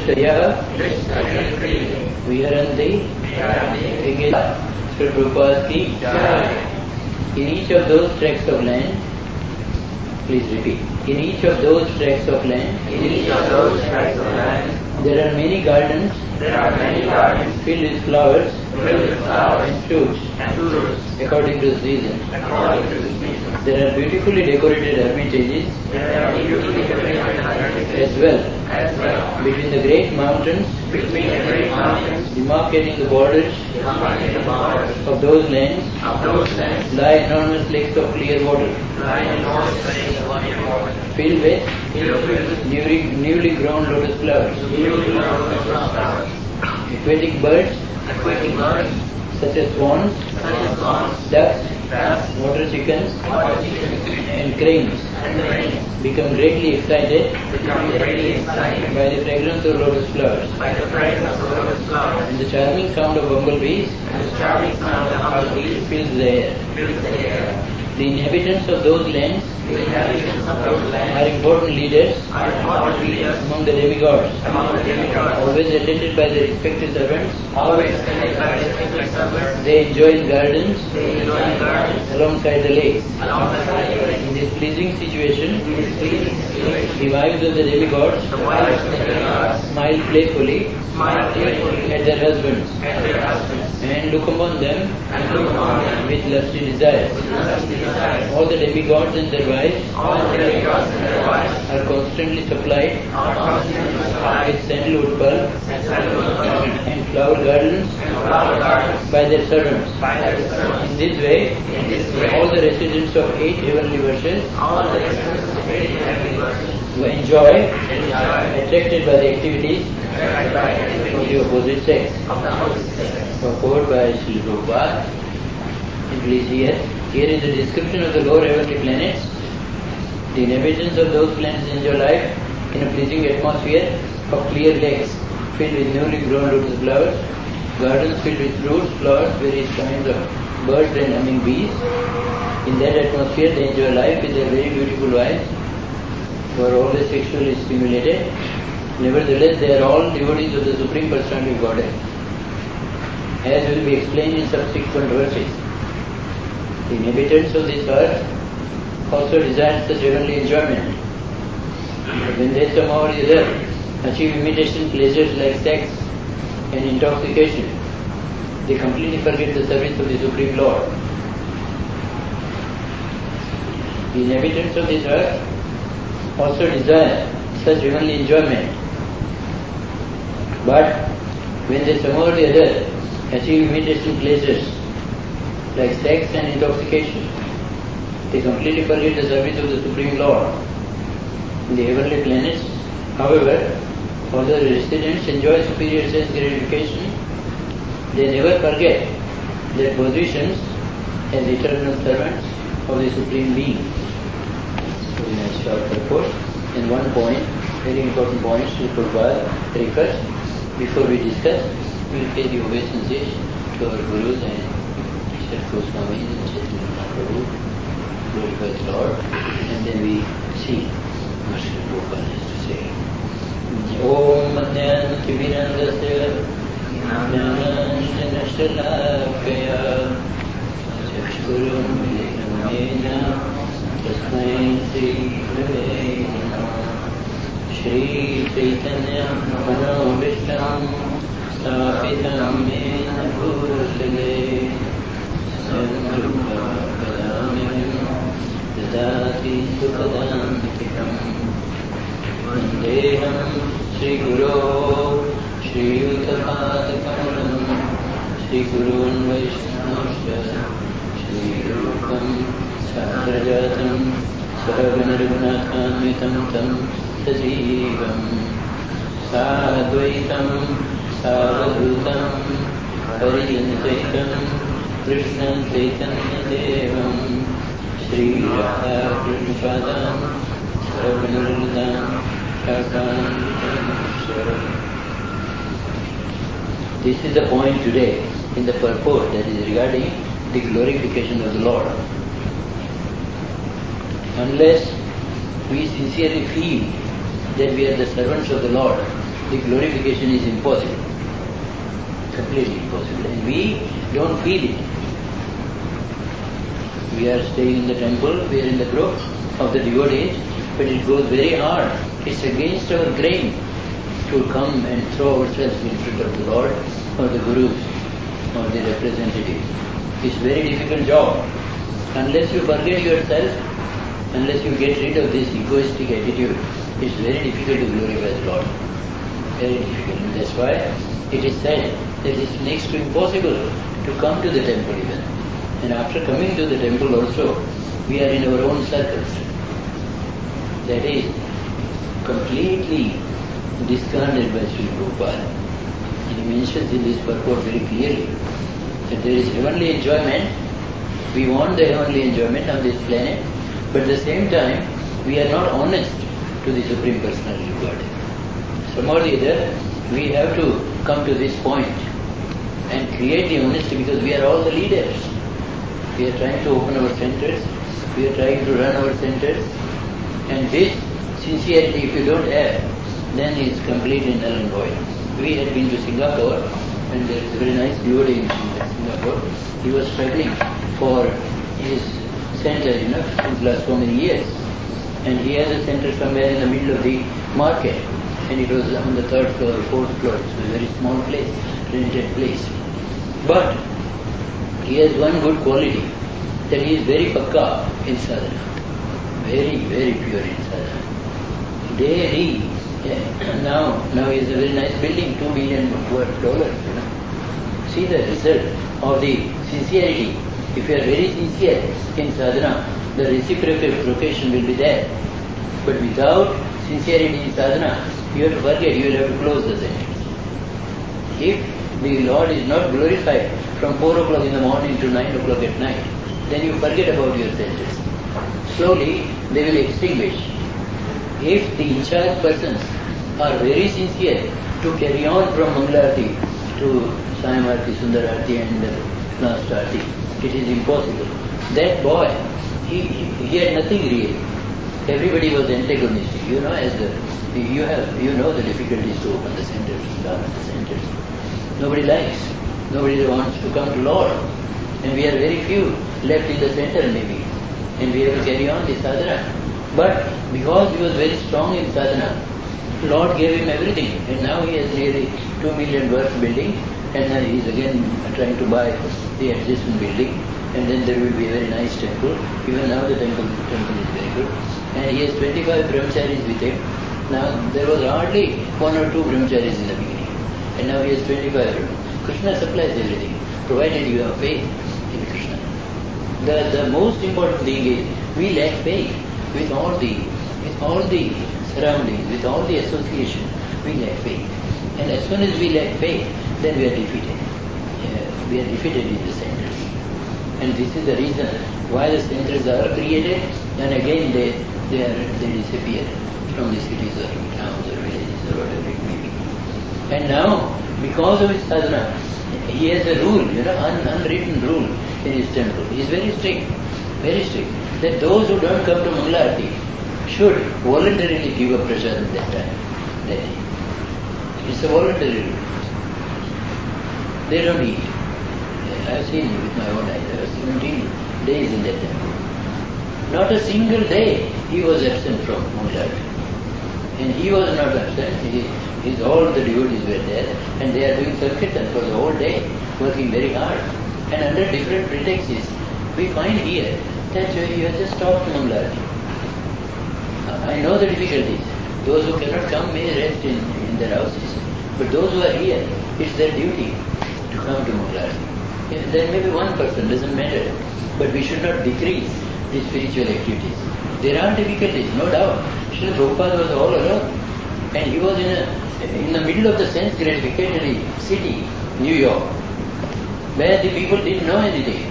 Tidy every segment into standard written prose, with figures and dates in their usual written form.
Krishaya Viharanti Sri Prabhupada ki. In each of those tracts of land, please repeat. In each of those tracts of land, there are many gardens filled with flowers and fruits according to the season. There are beautifully decorated hermitages as well between the great mountains, demarcating the borders of those lands, lie enormous lakes of clear water filled with newly grown lotus flowers. Aquatic birds such as swans, ducks, water chickens and cranes become greatly excited by the fragrance of lotus flowers and the charming sound of bumblebees fills the air. The inhabitants of those lands are important leaders among the demigods, always attended by their respective servants. They enjoy the gardens alongside the lakes. In this pleasing situation, the wives of the demigods smile playfully at their husbands and look upon them with lusty desires. All the demigods and their wives are constantly supplied with sandalwood pulp and flower gardens by their servants. In this way, all the residents of 8 heavenly verses who enjoy, attracted by the activities of the opposite sex. Purport by Srila Prabhupada. Please here is a description of the lower heavenly planets. The inhabitants of those planets enjoy life in a pleasing atmosphere of clear lakes filled with newly grown lotus flowers, gardens filled with fruits, flowers, various kinds of birds and humming bees. In that atmosphere they enjoy life with their very beautiful wives who are always sexually stimulated. Nevertheless, they are all devotees of the Supreme Personality of Godhead, as will be explained in subsequent verses. The inhabitants of this earth also desire such heavenly enjoyment. When they somehow or other achieve imitation pleasures like sex and intoxication, they completely forget the service of the Supreme Lord. The inhabitants of this earth also desire such heavenly enjoyment. But when they somehow or other achieve imitation pleasures like sex and intoxication, they completely forget the service of the Supreme Lord. In the heavenly planets, however, although the residents enjoy superior sense gratification, they never forget their positions as eternal servants of the Supreme Being. So we have short purport. And one point, very important point, Sri Prabhupada refers, before we discuss, we will pay the obeisances to our Gurus and Sri Goswami and Chaitanya Mahaprabhu, glorify the Lord, and then we see what Sri Prabhupada has to say. Om Madhyanatimirandasya Jnananjanashalakaya Chakshurun Vilamena Tasmai Sri Gurave Namah. Shri Chaitanya Manobishtam Sthapitam Yena Bhutale Sandrupa Kadamim Dadati Sukadantikam Vandeham Shri Guru Shri Yuddhapadakaram Shri Gurun Vaishnavasya Shri Rupam Sagrajatam Sahaganarugnathamitam Tam Sajivam Sadvaitam Savadutam Harijantvaitam Krishnan Chaitanya Devam Shri Radha Krishnapadam Sahaganarugnatham Kakan. This is the point today in the purport, that is regarding the glorification of the Lord. Unless we sincerely feel that we are the servants of the Lord, the glorification is impossible. Completely impossible. And we don't feel it. We are staying in the temple, we are in the group of the devotees, but it goes very hard. It's against our grain to come and throw ourselves in front of the Lord or the Gurus or the representatives. It's a very difficult job. Unless you forget yourself, unless you get rid of this egoistic attitude, it's very difficult to glorify the Lord. Very difficult. And that's why it is said that it's next to impossible to come to the temple even. And after coming to the temple also, we are in our own circles. That is completely discarded by Sri Prabhupada. And he mentions in this purport very clearly that there is heavenly enjoyment. We want the heavenly enjoyment on this planet, but at the same time, we are not honest to the Supreme Personality of Godhead. Somehow or the other, we have to come to this point and create the honesty, because we are all the leaders. We are trying to open our centers, we are trying to run our centers, and this sincerity, if you don't have, then it's completely null and void. We had been to Singapore, and there is a very nice devotee in Singapore. He was struggling for his center, since last so many years. And he has a center somewhere in the middle of the market. And it was on the 3rd floor or 4th floor. It was a very small place, rented place. But he has one good quality, that he is very pakka in sadhana. Very, very pure in sadhana. Daily, now he has a very nice building, $2 million worth. See the result of the sincerity. If you are very sincere in sadhana, the reciprocation will be there. But without sincerity in sadhana, you have to forget, you will have to close the center. If the Lord is not glorified from 4 o'clock in the morning to 9 o'clock at night, then you forget about your centers. Slowly, they will extinguish. If the in charge persons are very sincere to carry on from Mangalarti to Sayamarti, Sundararti and last Arti, it is impossible. That boy, he had nothing really. Everybody was antagonistic. You know the difficulties to open the centers, to start the centers. Nobody likes. Nobody wants to come to Lord. And we are very few left in the center maybe. And we have to carry on the sadhana. But because he was very strong in sadhana, Lord gave him everything. And now he has nearly 2 million worth building. And now he is again trying to buy the adjacent building. And then there will be a very nice temple. Even now the temple is very good. And he has 25 brahmacharis with him. Now there was hardly 1 or 2 brahmacharis in the beginning. And now he has 25. Krishna supplies everything, provided you have faith in Krishna. The most important thing is we lack faith with all the surroundings, with all the association. We lack faith. And as soon as we lack faith, then we are defeated. We are defeated in the centers. And this is the reason why the centers are created, and again they disappear from the cities or towns or villages or whatever it may be. And now, because of his sadhana, he has a rule, unwritten rule in his temple. He is very strict, that those who don't come to Mangalarti should voluntarily give up prasad at that time, that day. It's a voluntary rule. They don't eat. I have seen it with my own eyes. I was 17 days in that temple. Not a single day he was absent from Mangalarti. And he was not absent. All the devotees were there, and they are doing Sankirtan for the whole day, working very hard. And under different pretexts, we find here that you have just stopped Mangalarti. I know the difficulties. Those who cannot come may rest in their houses. But those who are here, it's their duty to come to Mangalarti. There may be one person, doesn't matter. But we should not decrease the spiritual activities. There are difficulties, no doubt. Srila Prabhupada was all alone. And he was in the middle of the sense gratificatory city, New York, where the people didn't know anything.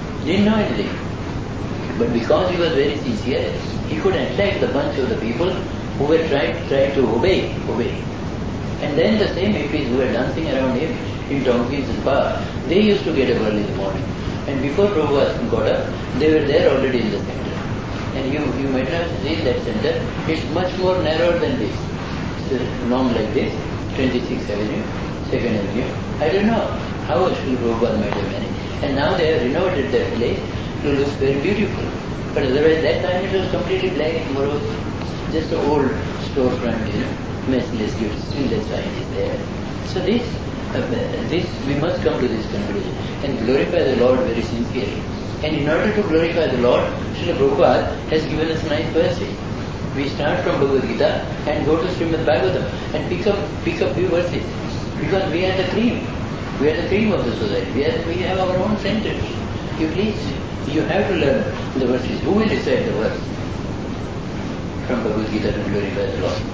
But because he was very sincere, he could attract the bunch of the people who were trying to obey. And then the same hippies who were dancing around him in donkeys and cars, they used to get up early in the morning. And before Prabhupada got up, they were there already in the center. And you might have seen that center. It's much more narrow than this. It's long like this. 26th Avenue, 2nd Avenue. I don't know how Srila Prabhupada might have managed. And now they have renovated that place to look very beautiful. But otherwise that time it was completely black and morose, just an old storefront, merciless goods. Still that's why it is there. So this we must come to this conclusion and glorify the Lord very sincerely. And in order to glorify the Lord, Srila Prabhupada has given us nice verses. We start from Bhagavad Gita and go to Srimad Bhagavatam and pick up few verses. Because we are the cream. We are the cream of the society. We have our own centers. You have to learn the verses. Who will recite the verse from Bhagavad Gita to glorify the Lord?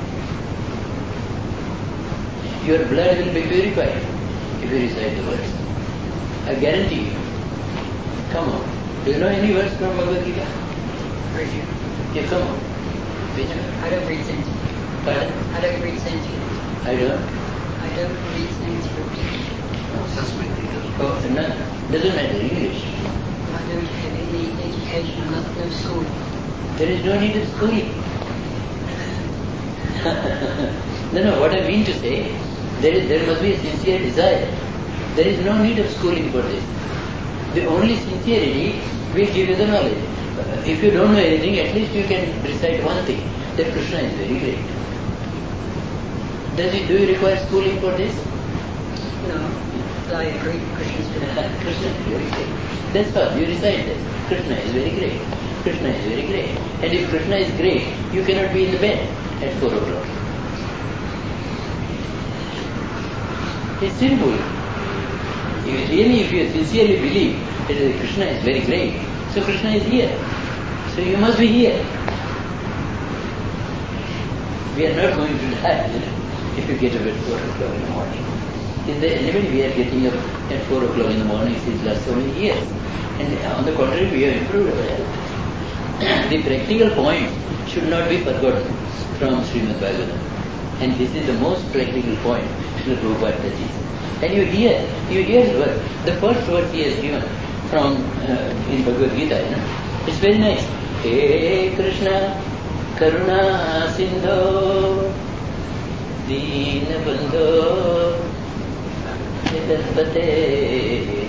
Your blood will be purified if you recite the verse. I guarantee you. Come on. Do you know any verse from Bhagavad Gita? Yeah, come on. Which one? I don't read Sanskrit. Pardon? I don't read Sanskrit. I don't? I don't read Sanskrit. Oh, no. Doesn't matter. English. I don't have any education. I'm not no school. There is no need of schooling. No, what I mean to say, there must be a sincere desire. There is no need of schooling for this. The only sincerity will give you the knowledge. If you don't know anything, at least you can recite one thing, that Krishna is very great. Do you require schooling for this? No. I agree. Krishna is great. Krishna is very great. That's all. You recite that. Krishna is very great. Krishna is very great. And if Krishna is great, you cannot be in the bed at 4 o'clock. It's simple. If you sincerely believe that Krishna is very great, so Krishna is here. So you must be here. We are not going to die if you get up at 4 o'clock in the morning. In the anyway, we are getting up at 4 o'clock in the morning since last so many years. And on the contrary, we have improved our health. The practical point should not be forgotten from Srimad Bhagavatam. And this is the most practical point Srila Prabhupada touches. And you hear the word. The first word he has given from in Bhagavad Gita, it's very nice. Hey Krishna, Karuna Sindho, Deen Bandho, Jagaspate,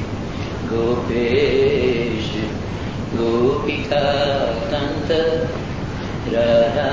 Gopesh, Gopika Kanta, Radha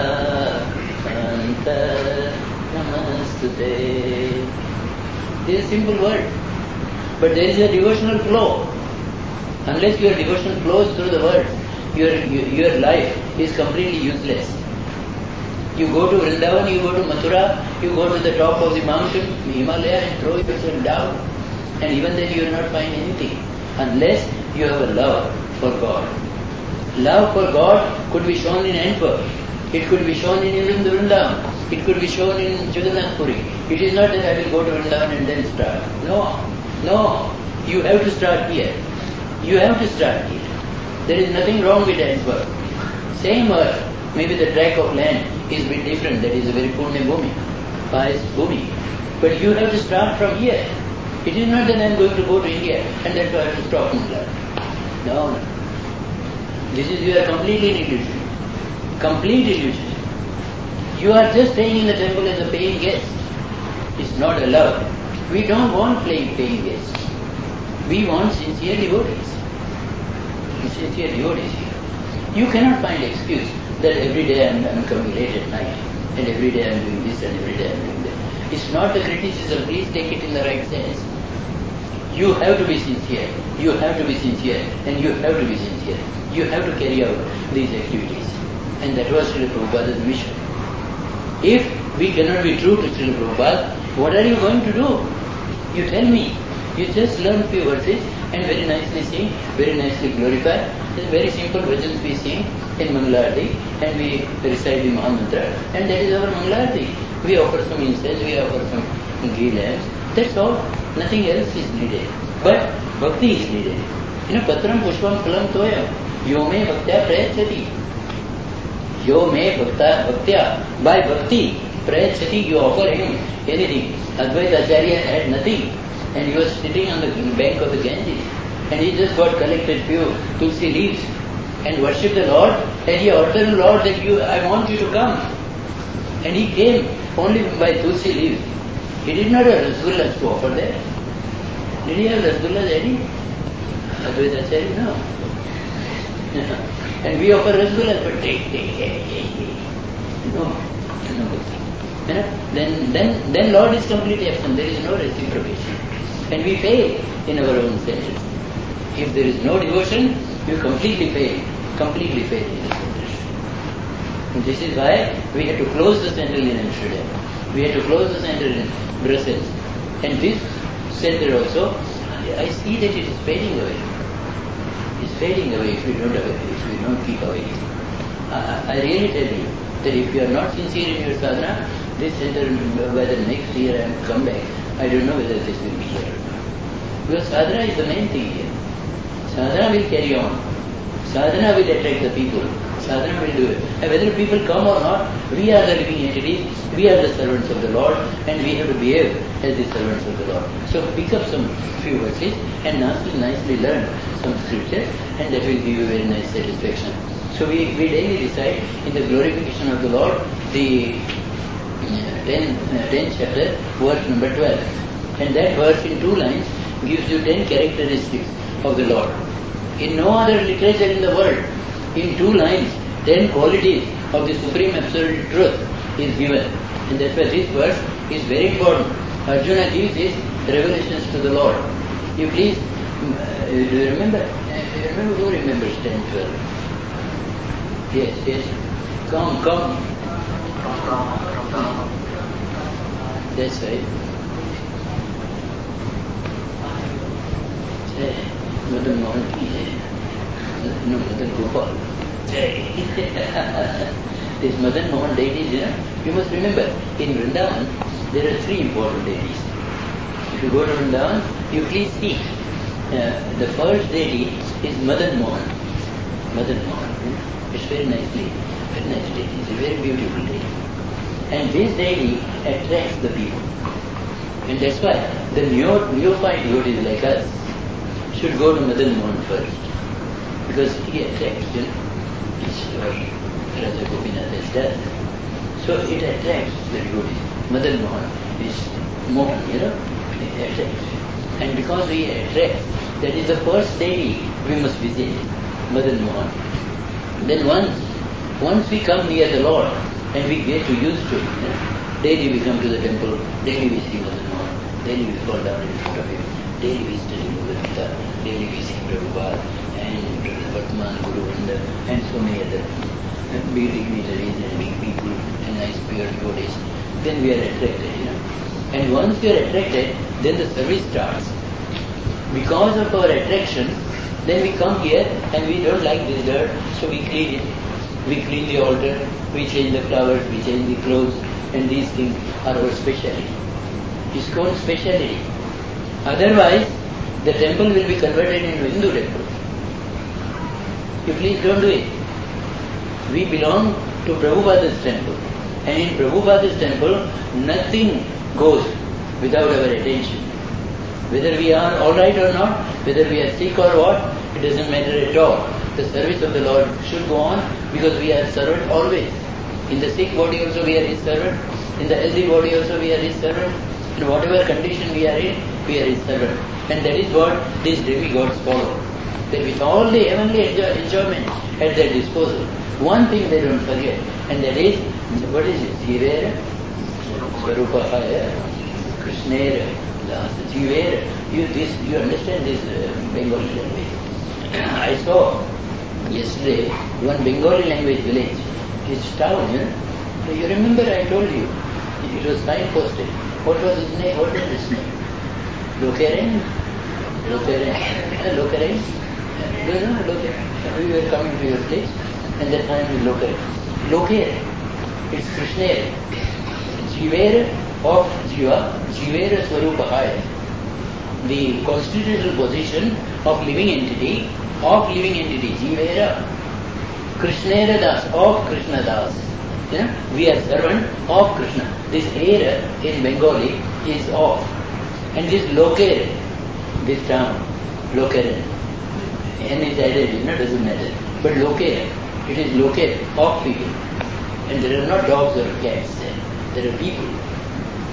Kanta, Namastute. This is a simple word, but there is a devotional flow. Unless your devotion flows through the words, your life is completely useless. You go to Vrindavan, you go to Mathura, you go to the top of the mountain, Himalaya, and throw yourself down. And even then you will not find anything, unless you have a love for God. Love for God could be shown in Antwerp. It could be shown in Vrindavan. It could be shown in Jagannath Puri. It is not that I will go to Vrindavan and then start. No. You have to start here. You have to start here. There is nothing wrong with Antwerp. Same earth, maybe the tract of land is a bit different. That is a very Punya Bhumi, pious Bhumi. But you have to start from here. It is not that I am going to go to India and that's why I have to stop Mangala. No. This is, you are completely in illusion. Complete illusion. You are just staying in the temple as a paying guest. It's not allowed. We don't want paying guests. We want sincere devotees. Sincere devotees here. You cannot find excuse that every day I am coming late at night and every day I am doing this and every day I am doing that. It's not the criticism. Please take it in the right sense. You have to be sincere. You have to be sincere. And you have to be sincere. You have to carry out these activities. And that was Srila Prabhupada's mission. If we cannot be true to Srila Prabhupada, what are you going to do? You tell me. You just learn few verses and very nicely sing, very nicely glorify. It's very simple bhajans we sing in Mangalarti and we recite the Mahamantra and that is our Mangalarti. We offer some incense, we offer some ghee lamps. That's all. Nothing else is needed. But bhakti is needed. Patram pushpam phalam toyam. Yo me bhaktya prayachati. Yo me bhaktya. By bhakti, prayachati, you offer him anything. Advaita Acharya had nothing. And he was sitting on the bank of the Ganges. And he just got collected few tulsi leaves and worshipped the Lord. And he ordered the Lord that I want you to come. And he came only by tulsi leaves. He did not have rasgullas to offer there. Did he have rasgullas, Eddie? Advaita Acharya? No. And we offer rasgullas, but take. No good thing. Then Lord is completely absent. There is no reciprocation. And we fail in our own centers. If there is no devotion, you completely fail. Completely fail in the centers. And this is why we had to close the center in Amsterdam. We had to close the center in Brussels. And this center also, I see that it is fading away. It's fading away if we don't keep away. I really tell you that if you are not sincere in your sadhana, this center, whether next year I come back, I don't know whether this will be here or not. Because sadhana is the main thing here. Sadhana will carry on. Sadhana will attract the people. Sadhana will do it. And whether people come or not, we are the living entities, we are the servants of the Lord, and we have to behave as the servants of the Lord. So pick up some few verses and nicely learn some scriptures, and that will give you very nice satisfaction. So we daily recite in the glorification of the Lord the 10th chapter, verse number 12. And that verse in 2 lines gives you 10 characteristics of the Lord. In no other literature in the world, in 2 lines, 10 qualities of the Supreme Absolute Truth is given. And that's why this verse is very important. Arjuna gives his revelations to the Lord. You please, do you remember? Who remembers 10, 12? Yes. Come. That's right. Madan Mohan ki hai. No, Madan Gopal. This Madan Mohan deities, you must remember, in Vrindavan, there are 3 important deities. If you go to Vrindavan, you please see. The first deity is Madan Mohan. It's very nice deity. It's a very beautiful deity. And this deity attracts the people. And that's why the neophyte devotees like us should go to Madan Mohan first. Because he attracts, it's what Raja Gopinath has done. So it attracts the devotees. Madan Mohan is Mohan, it attracts. And because he attracts, that is the first deity we must visit, Madan Mohan. Then once we come near the Lord and we get used to it, daily we come to the temple, daily we see Madan Mohan, daily we fall down in front of him, daily we study Bhagavad Gita, daily we see Prabhupada and Vartman Guru and so many other big dignitaries and big people and nice pure devotees. Then we are attracted, And once we are attracted, then the service starts. Because of our attraction, then we come here and we don't like this dirt, so we clean it. We clean the altar, we change the flowers, we change the clothes, and these things are our speciality. It's called speciality. Otherwise, the temple will be converted into Hindu temple. You please don't do it. We belong to Prabhupada's temple. And in Prabhupada's temple, nothing goes without our attention. Whether we are alright or not, whether we are sick or what, it doesn't matter at all. The service of the Lord should go on because we are servant always. In the sick body also we are His servant. In the healthy body also we are His servant. In whatever condition we are in, we are His servant. And that is what these demigods follow. That with all the heavenly enjoyment at their disposal, one thing they don't forget, and that is, what is it? Jivera, Swarupahaya, Krishnera, Jivera. You understand this Bengali language? I saw yesterday one Bengali language village, his town, You remember I told you, it was signposted. What was his name? What was his name? Lokeren? Lokeren? Do you know Lokeren? We were coming to your place, and that time we Lokeren. It's Krishnera. Jivera of Jiva, Jivera Swarupahaya. The constitutional position of living entity, Jivera, Krishnera Das, of Krishna Das. We are servant of Krishna. This era in Bengali is of. And this Lokere, this town, Lokeren, N is added, doesn't matter. But Lokere, it is Lokere, of people. And there are not dogs or cats there. There are people.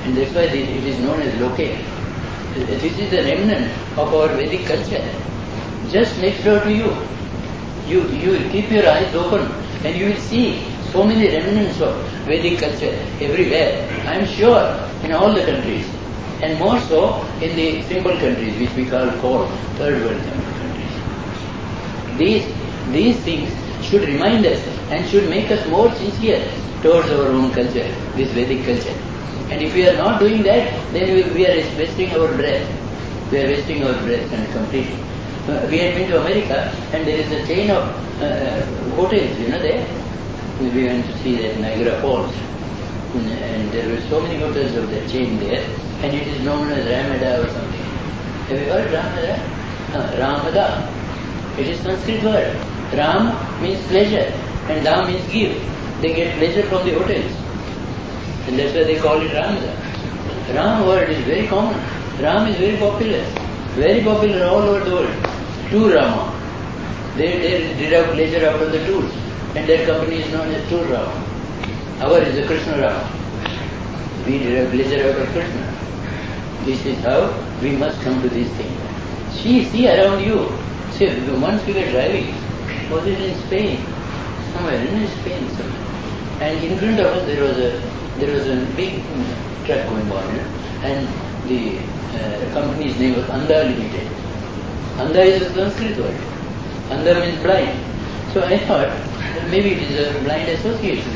And that's why it is known as Loke. This is the remnant of our Vedic culture. Just next door to you. You keep your eyes open and you will see so many remnants of Vedic culture everywhere. I am sure in all the countries. And more so in the simple countries which we call third world countries. These things should remind us and should make us more sincere towards our own culture, this Vedic culture. And if we are not doing that, then we are wasting our breath. We are wasting our breath completely. We had been to America and there is a chain of hotels, there. We went to see that Niagara Falls. And there were so many hotels of that chain there. And it is known as Ramada or something. Have you heard Ramada? Ramada. It is Sanskrit word. Ram means pleasure and Da means give. They get pleasure from the hotels. And that's why they call it Ramada. Ram word is very common. Ram is very popular. Very popular all over the world. Tour Rama. They derive pleasure out of the tours. And their company is known as Tour Rama. Our is the Krishna Rama. We derive pleasure out of Krishna. This is how we must come to this thing. See around you. See, once we were driving, was it in Spain? Somewhere in Spain. And in front of us there was a big truck going on, and the company's name was Andha Limited. Andha is a Sanskrit word. Andha means blind. So I thought maybe it is a blind association.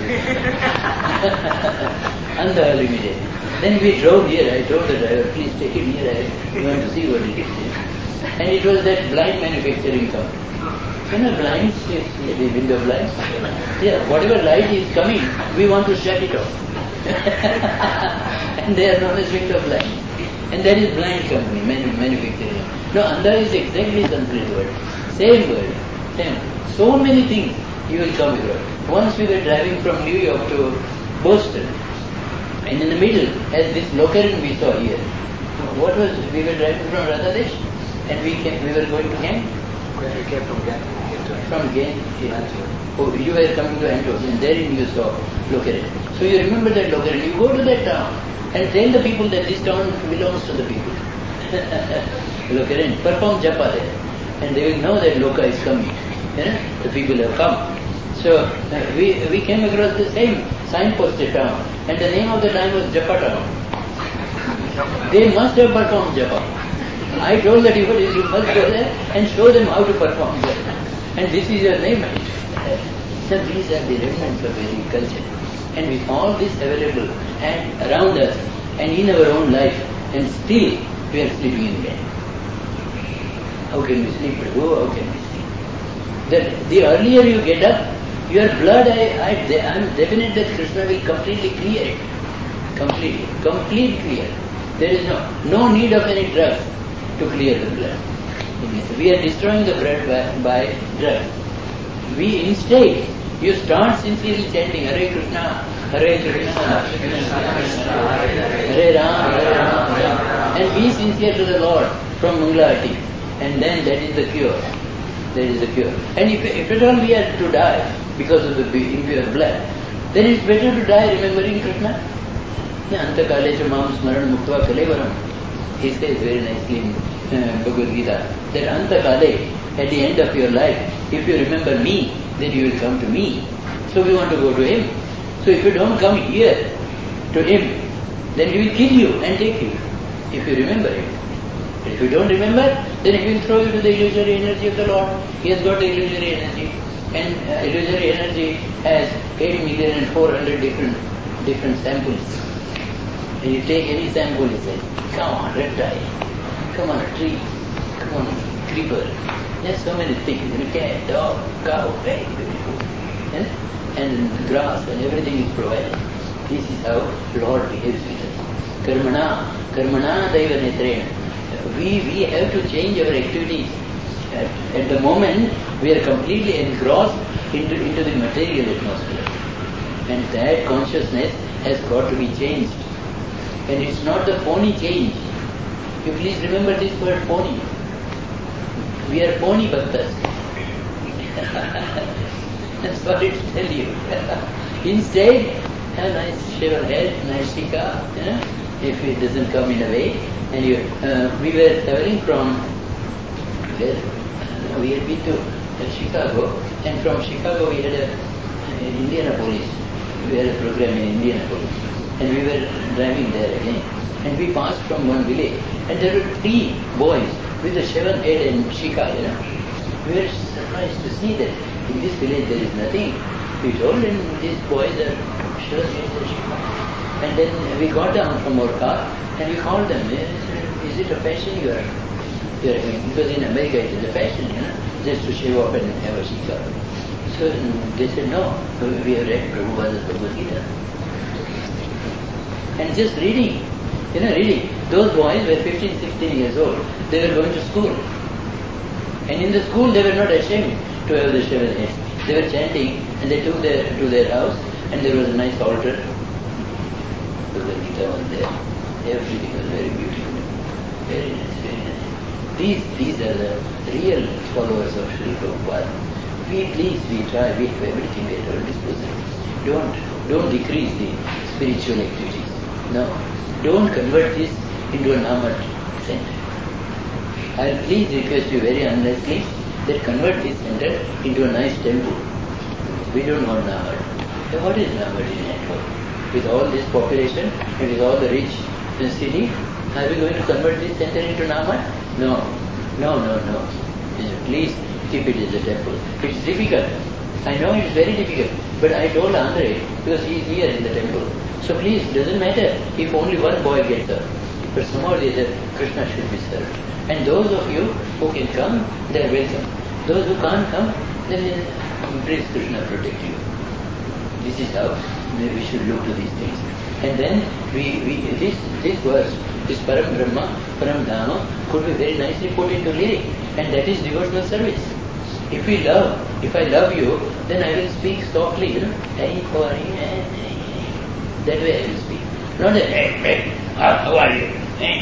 Andha Limited. Then we drove here. I told the driver, please take it here. I want to see what it is. And it was that blind manufacturing company. Blinds, the window blinds. Yeah, whatever light is coming, we want to shut it off. And they are known as window blinds. And that is blind company, manufacturing. No, Andha is exactly Sanskrit word. Same word. Same. So many things you will come across. Once we were driving from New York to Boston, and in the middle, as this Lokaran we saw here, we were driving from Radhadesh, and we were going to Ghent. We came from Ghent. From Ghent, oh, you were coming to Antwerp, and therein you saw Lokaran. So you remember that Lokaran. You go to that town and tell the people that this town belongs to the people. Lokaran, perform japa there, and they will know that Loka is coming. The people have come. So we came across the same signposted town, and the name of the town was Japa town. They must have performed japa. I told the devotees, you must go there and show them how to perform japa. And this is your name. So these are the remnants of Vedic culture. And with all this available and around us and in our own life, and still we are sleeping in bed. How can we sleep? Oh, how can we sleep? The earlier you get up, your blood, I am definite that Krishna will completely clear it. Complete clear. There is no need of any drug to clear the blood. We are destroying the blood by drugs. Instead, you start sincerely chanting Hare Krishna, Hare Krishna, Hare Ram, Hare Ram, and be sincere to the Lord from Mangala Arati. And then that is the cure. That is the cure. And if at all we are to die because of the impure blood, then it's better to die remembering Krishna. Anta kalecha mam smaran muktva kalevaram. He says very nicely in Bhagavad Gita that anta kale, at the end of your life, if you remember me, then you will come to me. So we want to go to him. So if you don't come here to him, then he will kill you and take you, if you remember him. But if you don't remember, then he will throw you to the illusory energy of the Lord. He has got the illusory energy. And illusory energy has 8,400,000 different samples. And you take any sample, he says, come on, reptile, come on, a tree, come on, creeper. There's so many things, cat, dog, cow, very beautiful. Yes? And grass and everything is provided. This is how Lord behaves with us. Karmana daiva netrena. We have to change our activities. At the moment, we are completely engrossed into the material atmosphere. And that consciousness has got to be changed. And it's not the phony change. You please remember this word phony. We are phony bhaktas. That's what it tells you. Instead, have a nice shaven head, nice shika, if it doesn't come in a way. And we were traveling from where we had been to Chicago, and from Chicago we had Indianapolis. We had a program in Indianapolis, and we were driving there again. And we passed from one village, and there were 3 boys with a shaven head and shika, We were surprised to see that in this village there is nothing. We told them these boys are shaven heads and shika. And then we got down from our car, and we called them. Is it a fashion you are having? Because in America it is a fashion, just to shave off and have a shika. So they said, no, we have read Prabhupada's Bhagavad Gita. And just reading, reading. Those boys were 15, 16 years old. They were going to school. And in the school they were not ashamed to have the shaven head. They were chanting, and they took to their house, and there was a nice altar. Bhagavad Gita was there. Everything was very beautiful. Very nice, very nice. These are the real followers of Srila Prabhupada. We try, we have everything at our disposal. Don't decrease the spiritual activities. No. Don't convert this into a Namat center. I'll please request you very earnestly that convert this center into a nice temple. We don't want Namat. What is Namat in network? With all this population and with all the rich city, are we going to convert this center into Namat? No. Please keep it as a temple. It's difficult. I know it's very difficult. But I told Andre, because he is here in the temple. So please, doesn't matter if only one boy gets up. But somehow or the other, Krishna should be served. And those of you who can come, they are welcome. Those who can't come, then please Krishna protect you. This is how we should look to these things. And then this verse, this Param Brahma, Param Dhamma, could be very nicely put into lyric. And that is devotional service. If I love you, then I will speak softly, Hey, how are you? That way I will speak. Not a hey, how are you?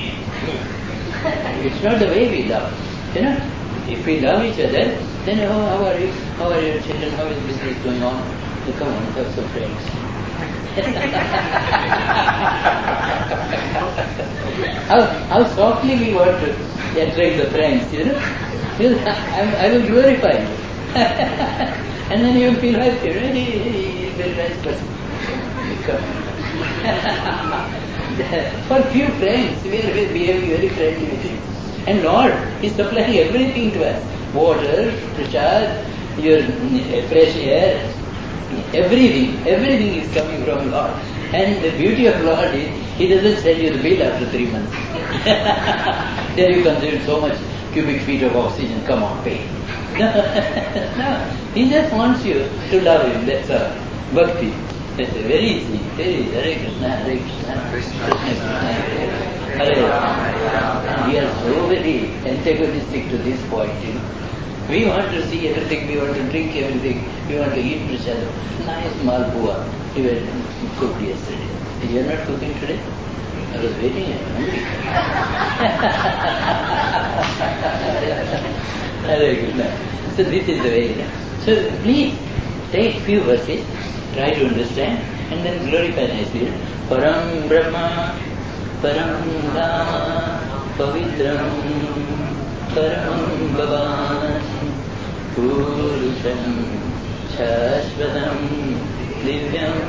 It's not the way we love. If we love each other, then how are you? How are your children? How is business going on? Come on, have some friends. how softly we want to attract the friends, I will glorify you. And then you will feel happy, He's a very nice person. For few friends, we are behaving very friendly with him. And Lord is supplying everything to us. Water, prasad, your fresh air, everything is coming from Lord. And the beauty of Lord is, He doesn't send you the bill after 3 months. There you consume so much cubic feet of oxygen, come on, pay. No, He just wants you to love Him, that's all. Bhakti. That's very easy, very easy. Hare Krishna, Hare Krishna, Krishna Krishna, Hare Rama. We are so very antagonistic to this point, We want to see everything, we want to drink everything, we want to eat prasad. Nice malpua. You were cooked yesterday. You are not cooking today? I was waiting, I'm hungry. Hare Krishna. So this is the way. So please take few verses, try to understand, and then glorify nicely. Param Brahma, Param Dhamma, Pavitram, Paramam Bhavan, Purusham, Shashvatam, Divyam,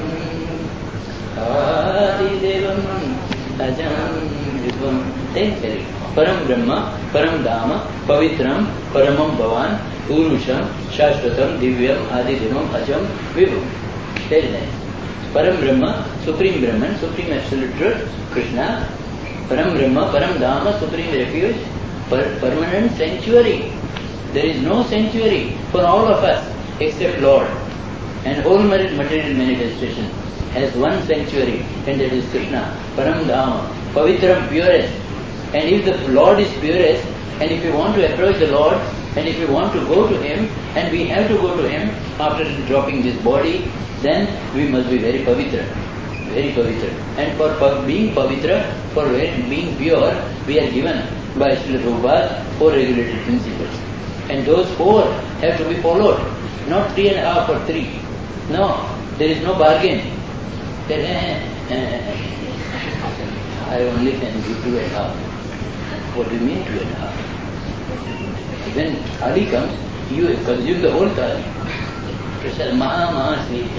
Adidevam, Ajam, Vibham. Take it. Param Brahma, Param Dhamma, Pavitram, Paramam Bhavan, Purusham, Shashvatam, Divyam, Adidevam, Ajam, Vibham. Very nice. Param Brahma, Supreme Brahman, Supreme Absolute Truth, Krishna. Param Brahma, Param Dhamma, Supreme Refuge, permanent sanctuary. There is no sanctuary for all of us except Lord. And whole material manifestation has one sanctuary, and that is Krishna. Param Dhamma, Pavitram, purest. And if the Lord is purest, and if you want to approach the Lord, and if you want to go to Him, and we have to go to Him after dropping this body, then we must be very pavitra. Very pavitra. And for being pavitra, for being pure, we are given by Srila Prabhupada 4 regulated principles. And those 4 have to be followed. Not 3.5 or 3. No, there is no bargain. Then, I only can do 2.5. What do you mean 2.5? When thali comes, you consume the whole thali. Krishna, Maha, sweet,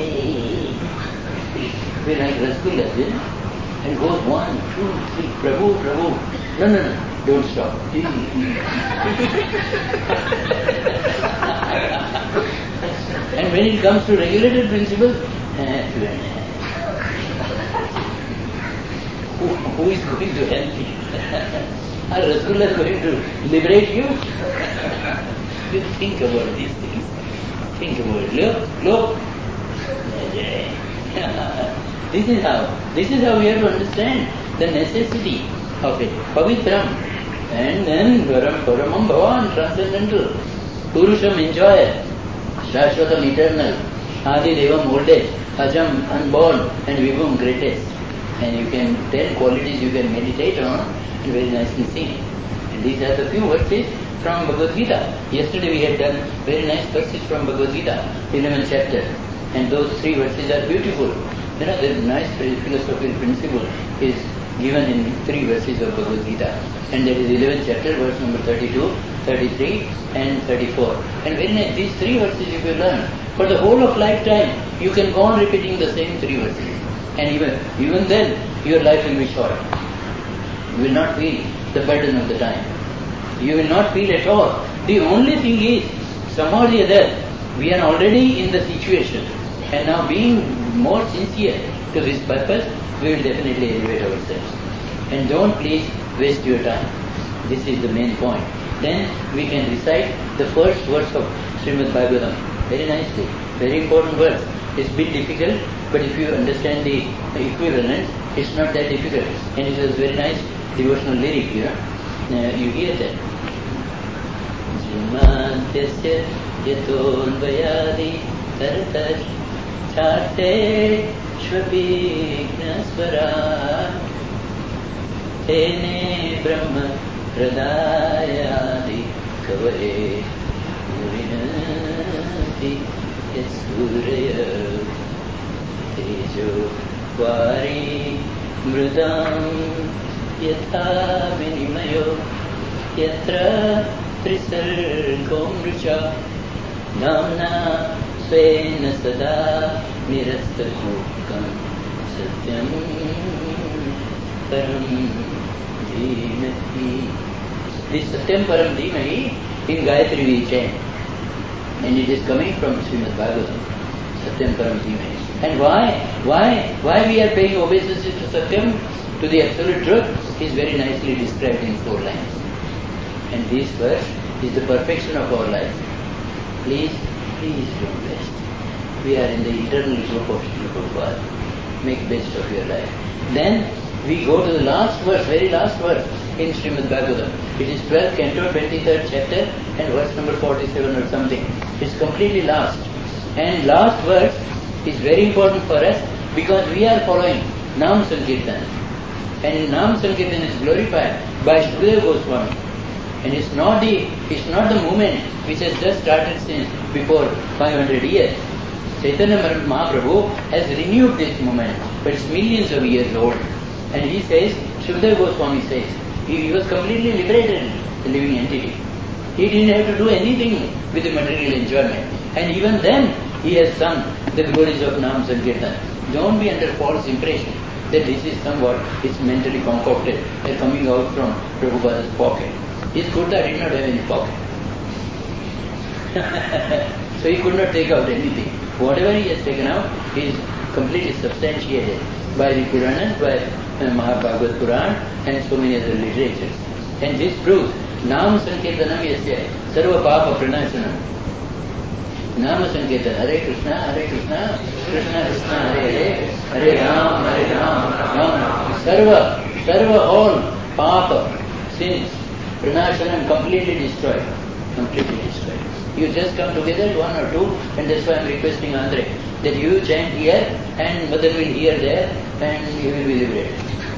we like Rasgullas, and goes 1, 2, 3, Prabhu. No, don't stop. And when it comes to regulated principle, who is going to help you? Are Rasgullas going to liberate you? You think about these things. Think about it. Look. This is how we have to understand the necessity of it. Pavitram. And then Paramam Bhavan, transcendental. Purusham, enjoyer. Shashvatam, eternal. Adi Devam, oldest. Ajam, unborn. And Vibhum, greatest. And you can, 10 qualities you can meditate on and very nicely sing. And these are the few verses from Bhagavad Gita. Yesterday we had done very nice verses from Bhagavad Gita, 11th chapter. And those 3 verses are beautiful. The nice philosophical principle is given in 3 verses of Bhagavad Gita. And that is 11th chapter, verse number 32, 33 and 34. And very nice, these 3 verses if you learn, for the whole of lifetime, you can go on repeating the same 3 verses. And even then, your life will be short. You will not feel the burden of the time. You will not feel at all. The only thing is, somehow or the other, we are already in the situation. And now being more sincere to this purpose, we will definitely elevate ourselves. And don't please waste your time. This is the main point. Then we can recite the first verse of Srimad Bhagavatam very nicely. Very important verse. It's a bit difficult, but if you understand the equivalent, it's not that difficult. And it is a very nice devotional lyric, you hear that. Jumadhyasya yatonvayadi taratash charte shvabhignasvara tene brahma hradayadi kavare murinati yasuraya tejo vari mridam yatha vinimayo yatra trisargo mricha namna svena sada nirastakukam satyam param dhimahi. This satyam param dhimahi in Gayatri we chant, and it is coming from Srimad Bhagavatam. Satyam param dhimahi. And why we are paying obeisance to Satyam, to the absolute truth, is very nicely described in 4 lines. And this verse is the perfection of our life. Please don't waste. We are in the eternal group of Srila Prabhupada. Make best of your life. Then we go to the last verse, very last verse in Srimad Bhagavatam. It is 12th canto, 23rd chapter and verse number 47 or something. It's completely last. And last verse is very important for us because we are following Nam Sankirtan. And Nam Sankirtan is glorified by Shukadeva Goswami. And it's not the movement which has just started since before 500 years. Chaitanya Mahaprabhu has renewed this movement, but it's millions of years old. And he says, Shukadeva Goswami says, he was completely liberated, the living entity. He didn't have to do anything with the material enjoyment. And even then, he has sung the glories of Nam Sankirtan. Don't be under false impression that this is somewhat, it's mentally concocted, and coming out from Prabhupada's pocket. His kurta did not have any pocket. So he could not take out anything. Whatever he has taken out is completely substantiated by the Puranas, by Mahabhagavad Puran and so many other literatures. And this proves Nama Sankirtanam yasya sarva papa pranasanam. Nama Sankirtan, Hare Krishna, Krishna Krishna, Hare Ram, Ram. Sarva, all papa, sins, pranasanam, completely destroyed. You just come together, 1 or 2, and that's why I'm requesting Andre that you chant here and Madan will hear there and he will be liberated.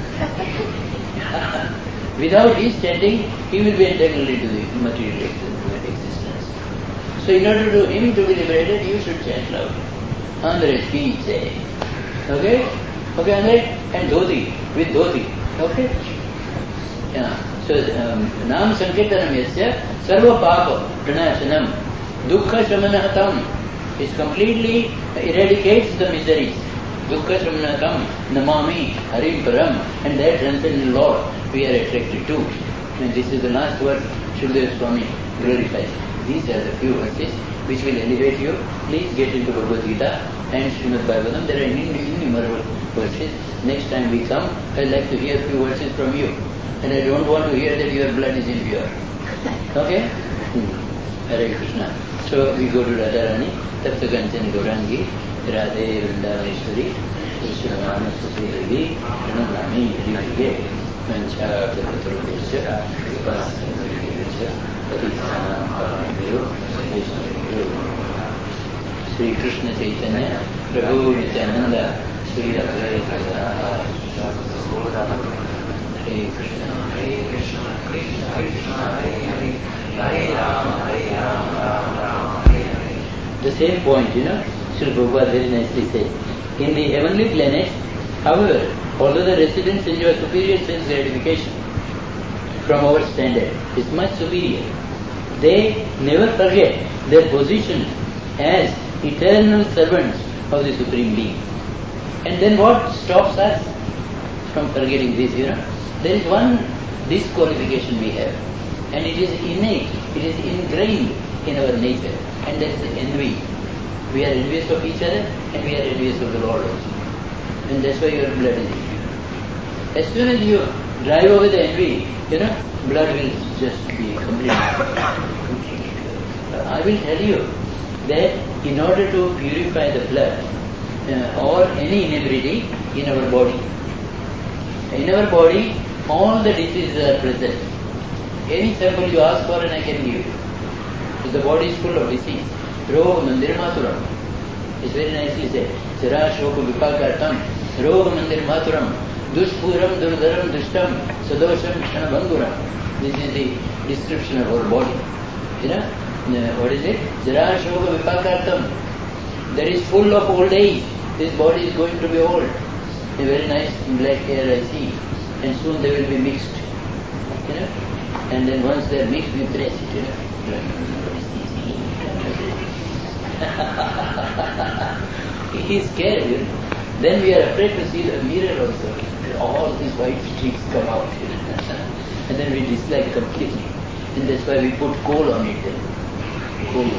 Without his chanting, he will be entangled into the material existence. So in order for him to be liberated, you should chant loud. Andre, speak, say. Okay? Okay, and dhoti, with dhoti. Okay? Yeah. So, Nam Sankirtanam Yasya Sarva Papa Pranashanam Dukkha Shramanahatam is completely eradicates the miseries. Dukkha Shramanahatam Namami Harim Param, and that transcendent Lord we are attracted to. And this is the last word Shukadeva Swami glorifies. These are the few verses which will elevate you. Please get into Bhagavad Gita and Srimad Bhagavatam. There are innumerable verses. Next time we come, I'd like to hear a few verses from you. And I don't want to hear that your blood is impure. Okay? Hare Krishna. So we go to Radharani, Tapta Kancana Gaurangi, Radhe Vrindavaneshwari, Krishna Susi Devi, Pranamami Divige, Mancha Kapaturudesha, Pasanadesha, Patisana Paramaguru, Sri Krishna Chaitanya, Prabhu Nityananda, Sri Advaita Hare Krishna, Hare Krishna, Krishna Krishna, Hare Hare, Hare Rama, Rama, Hare Hare. The same point, Sri Prabhupada very nicely says. In the heavenly planets, however, although the residents enjoy superior sense gratification from our standard, is much superior, they never forget their position as eternal servants of the Supreme Being. And then what stops us from forgetting this, There is one disqualification we have, and it is innate, it is ingrained in our nature, and that is envy. We are envious of each other, and we are envious of the Lord also. And that's why your blood is impure. As soon as you drive away the envy, blood will just be completely pure. I will tell you that in order to purify the blood or any inebriety in our body, all the diseases are present. Any sample you ask for and I can give you. If the body is full of disease, Roga Mandir Maturam. It's very nicely said. Sara Shoka Vipakartam, Roga Mandir Maturam, Dushpuram Durdaram Dushtam, Sadosham Shanabanguram. This is the description of our body. What is it? Sara Shoka Vipakartam. That is full of old age. This body is going to be old. A very nice black hair I see. And soon they will be mixed, and then once they are mixed, we press it, He is scared, Then we are afraid to see the mirror also. All these white streaks come out, and then we dislike completely. And that's why we put coal on it then. Coal.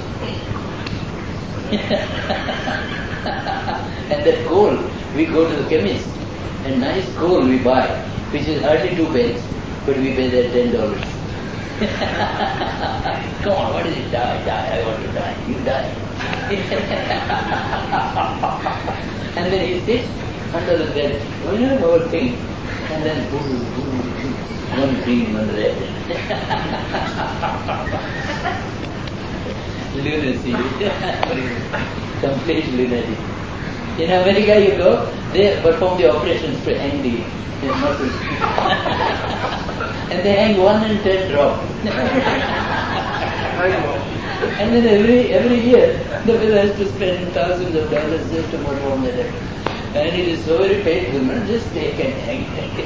And that coal, we go to the chemist. And nice coal we buy, which is hardly 2 pence, but we pay that $10. Come on, what is it? Die, I want to die. You die. And then he sits under the bed, the whole thing, and then one green, one red. Lunacy. Complete lunacy. In America you go, they perform the operations to hang the muscles. And they hang 1 in 10 drop. And then every year the fellow has to spend thousands of dollars just to perform that. And it is so very painful, just take and hang.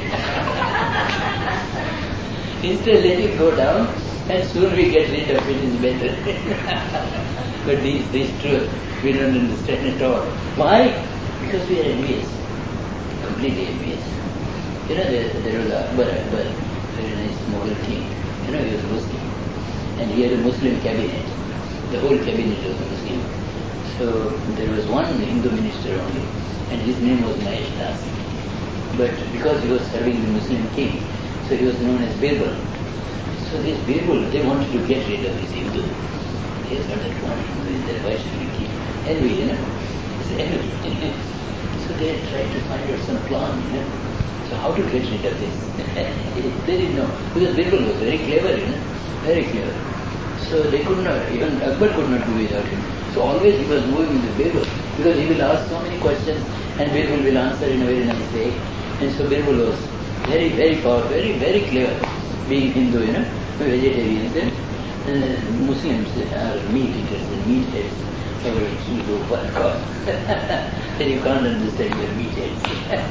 Instead let it go down and soon we get rid of it, is better. But this truth we don't understand at all. Why? Because we are envious. Completely envious. There was Akbar, very nice Mughal king. He was Muslim. And he had a Muslim cabinet. The whole cabinet was Muslim. So there was one Hindu minister only, and his name was Mahesh Das. But because he was serving the Muslim king, so he was known as Birbal. So this Birbal, they wanted to get rid of this Hindu. They thought that one Hindu is there, why should we keep? Envy, It's envy. So they tried to find out some plan, So how to get rid of this? They didn't know. Because Birbal was very clever, very clever. So they could not, even Akbar could not do without him. So always he was moving with Birbal, because he will ask so many questions and Birbal will answer in a very nice way. And so Birbal was very, very powerful, very, very clever, being Hindu, vegetarians. And Muslims are meat eaters and meat heads. our Sri Gopal cause. Then you can't understand your details.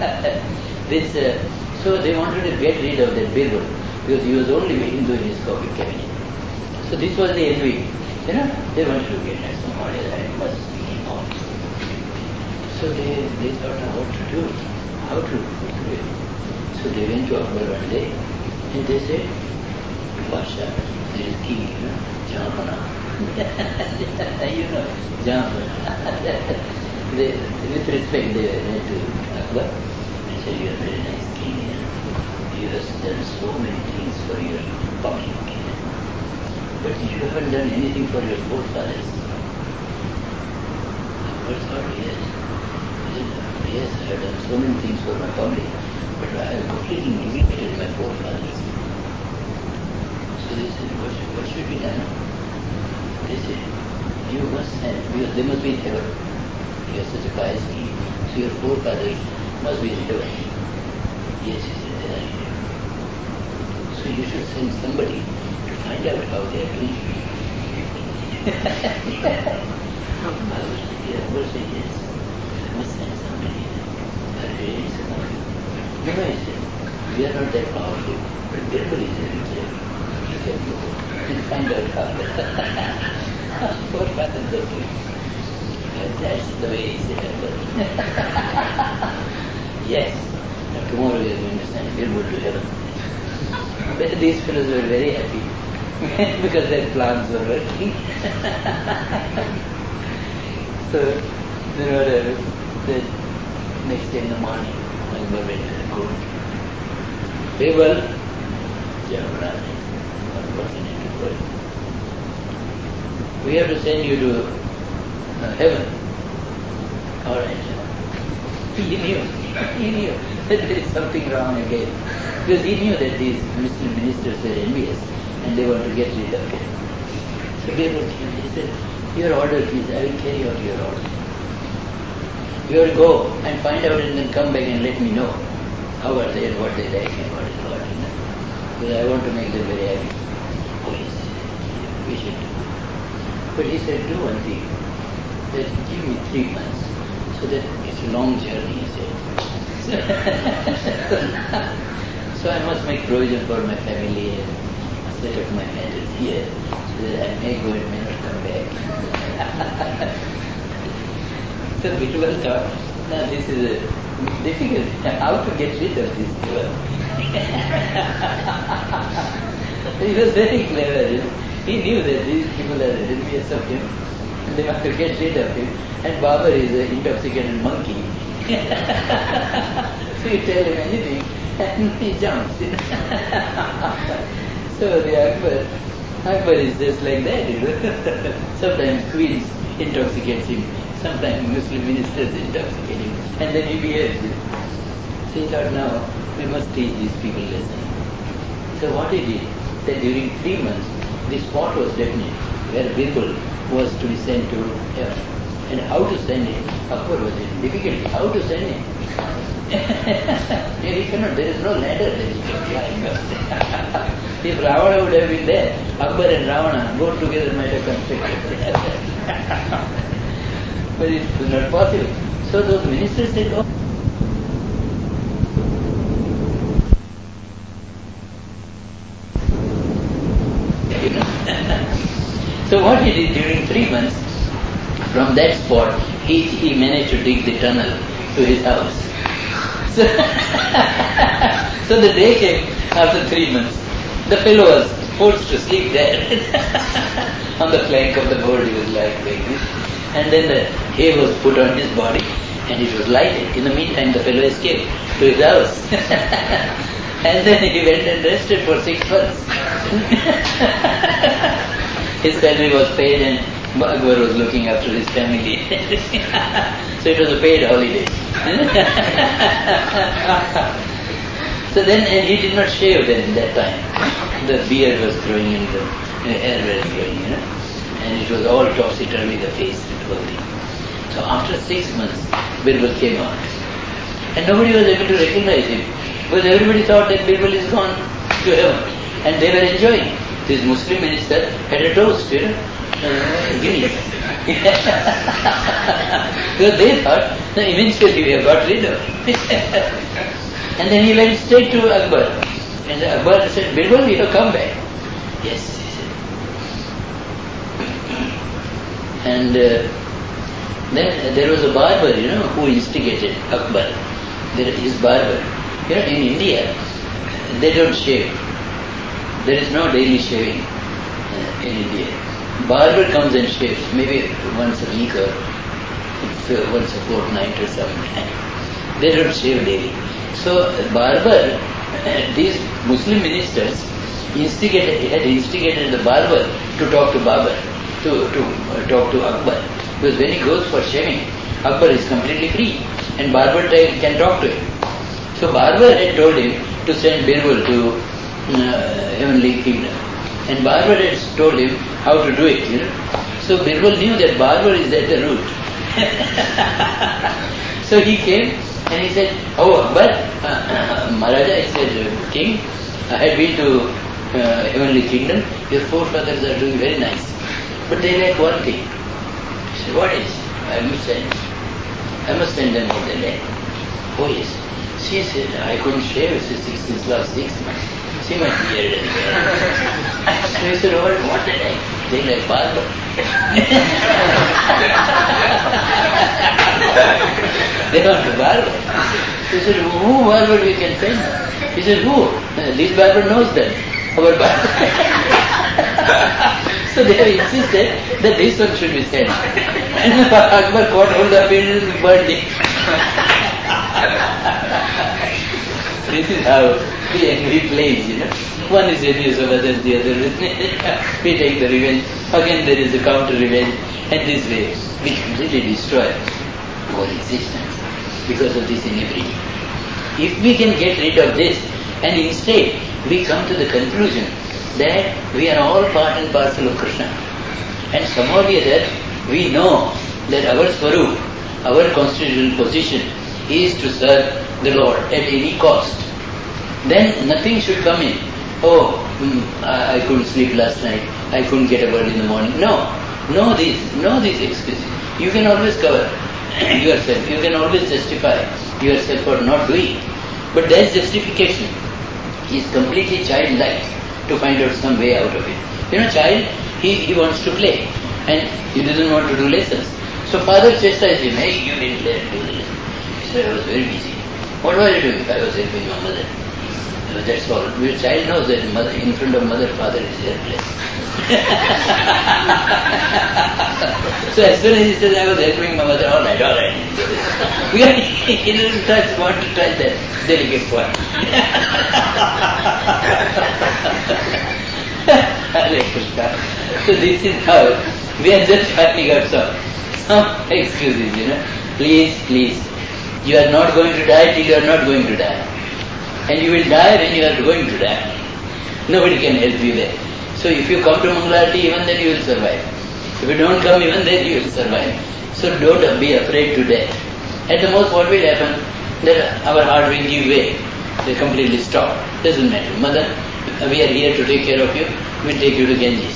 So they wanted to get rid of that Birbal because he was only Hindu in his coffee cabinet. So this was the envy. They wanted to get at somebody that must be on. So they thought of what to do, how to do it. So they went to Akbar one day and they said, Pasha, there is king, Jampana. Jampana. With respect, they went to Akbar and said, you are a very nice king. You have done so many things for your public. But you haven't done anything for your forefathers. Akbar thought, yes, I have done so many things for my public, but I have completely neglected my forefathers. So they said, what should be done? They said, you must send, because they must be in heaven. You are such a pious king, so your forefathers must be in heaven. Yes, he said, they are in heaven. So you should send somebody to find out how they are doing. Akbar said, yes, I must send somebody. No, I said, we are not that powerful, but Birbal is very clever. He can go and find out how forefathers are doing. And that's the way he said Akbar. Yes, now tomorrow we are going to send Birbal to heaven. But these fellows were very happy because their plans were working. So, the next day in the morning, Akbar went to the court. Birbal, Jayavraj, we have to send you to heaven. All right. He knew that there is something wrong again. Because he knew that these Muslim ministers were envious and they want to get rid of him. So Birbal came, he said, your order please, I will carry out your order. You have to go and find out and then come back and let me know how are they and what they like and what is what. Because I want to make them very happy. Oh yes, we should do. But he said, do one thing, that give me 3 months, so that it's a long journey, he said. So I must make provision for my family and set up my matters here, so that I may go and may not come back. So Birbal thought, now this is difficult, how to get rid of this Birbal? He was very clever. He knew that these people are envious of him and they want to get rid of him. And Babar is an intoxicated monkey. So you tell him anything and he jumps. So the Akbar is just like that. Sometimes queens intoxicate him, sometimes Muslim ministers intoxicate him, and then he behaves. So he thought, now we must teach these people lesson. So what he did, that during 3 months, the spot was definite, where Birbal was to be sent to heaven. And how to send him, Akbar was in difficulty. How to send him? He cannot, there is no ladder that he can climb. If Ravana would have been there, Akbar and Ravana both together might have constructed. But it was not possible. So those ministers said, oh, so what he did during 3 months, from that spot, he managed to dig the tunnel to his house. So the day came after 3 months. The fellow was forced to sleep there. On the plank of the board he was lying like this. And then the hay was put on his body and it was lighted. In the meantime the fellow escaped to his house. And then he went and rested for 6 months. His salary was paid and Akbar was looking after his family. So it was a paid holiday. So then, and he did not shave then that time. The beard was growing in the hair was growing, and it was all topsy-turvy, the face and whole thing. So after 6 months, Birbal came out. And nobody was able to recognize him, because everybody thought that Birbal is gone to heaven. And they were enjoying. This Muslim minister had a toast, Guineas. So they thought, no, eventually we have got rid of it. And then he went straight to Akbar. And Akbar said, Birbal, you have come back. Yes, he said. And then there was a barber, who instigated Akbar. His barber. In India, they don't shave. There is no daily shaving in India. Barber comes and shaves, maybe once a week or once a fortnight or something. They don't shave daily. So barber, these Muslim ministers had instigated the barber to talk to Babur, to talk to Akbar. Because when he goes for shaving, Akbar is completely free and barber can talk to him. So barber had told him to send Birbal to heavenly kingdom. And barber had told him how to do it, So Birbal knew that barber is at the root. So he came and he said, oh, Akbar, Maharaja, he said, King, I had been to heavenly kingdom. Your forefathers are doing very nice. But they lack one thing. He said, what is? I must send them what they lack. Oh yes. She said, I couldn't shave since last 6 months. See my beard and hair. So he said, what did I? They like barber. They want a barber. He said, who barber we can send? He said, who? This barber knows them. Our barber. So they have insisted that this one should be sent. And Akbar caught hold of it and burned it. This is how we plays, One is envious of others, the other is we take the revenge. Again there is a counter revenge. And this way we completely destroy our existence because of this inebriety. If we can get rid of this and instead we come to the conclusion that we are all part and parcel of Krishna. And somehow or the other we know that our Swarup, our constitutional position is to serve the Lord at any cost. Then nothing should come in. Oh, I couldn't sleep last night. I couldn't get a word in the morning. No these excuses. You can always cover yourself. You can always justify yourself for not doing. But that justification is completely childlike to find out some way out of it. Child, he wants to play and he doesn't want to do lessons. So father chastised him, hey, you didn't do the lesson. He said, I was very busy. What was I doing? I was helping my mother. That's all. Your child knows that mother, in front of mother, father is helpless. So as soon as he says, I was helping my mother, all right. He doesn't want to touch that delicate point. Hare Krishna. So this is how we are just finding out some excuses, Please. You are not going to die till you are not going to die. And you will die when you are going to die. Nobody can help you there. So if you come to Mangalarti, even then you will survive. If you don't come, even then you will survive. So don't be afraid to death. At the most, what will happen? That our heart will give way. They completely stop. Doesn't matter. Mother, we are here to take care of you. We'll take you to Ganges.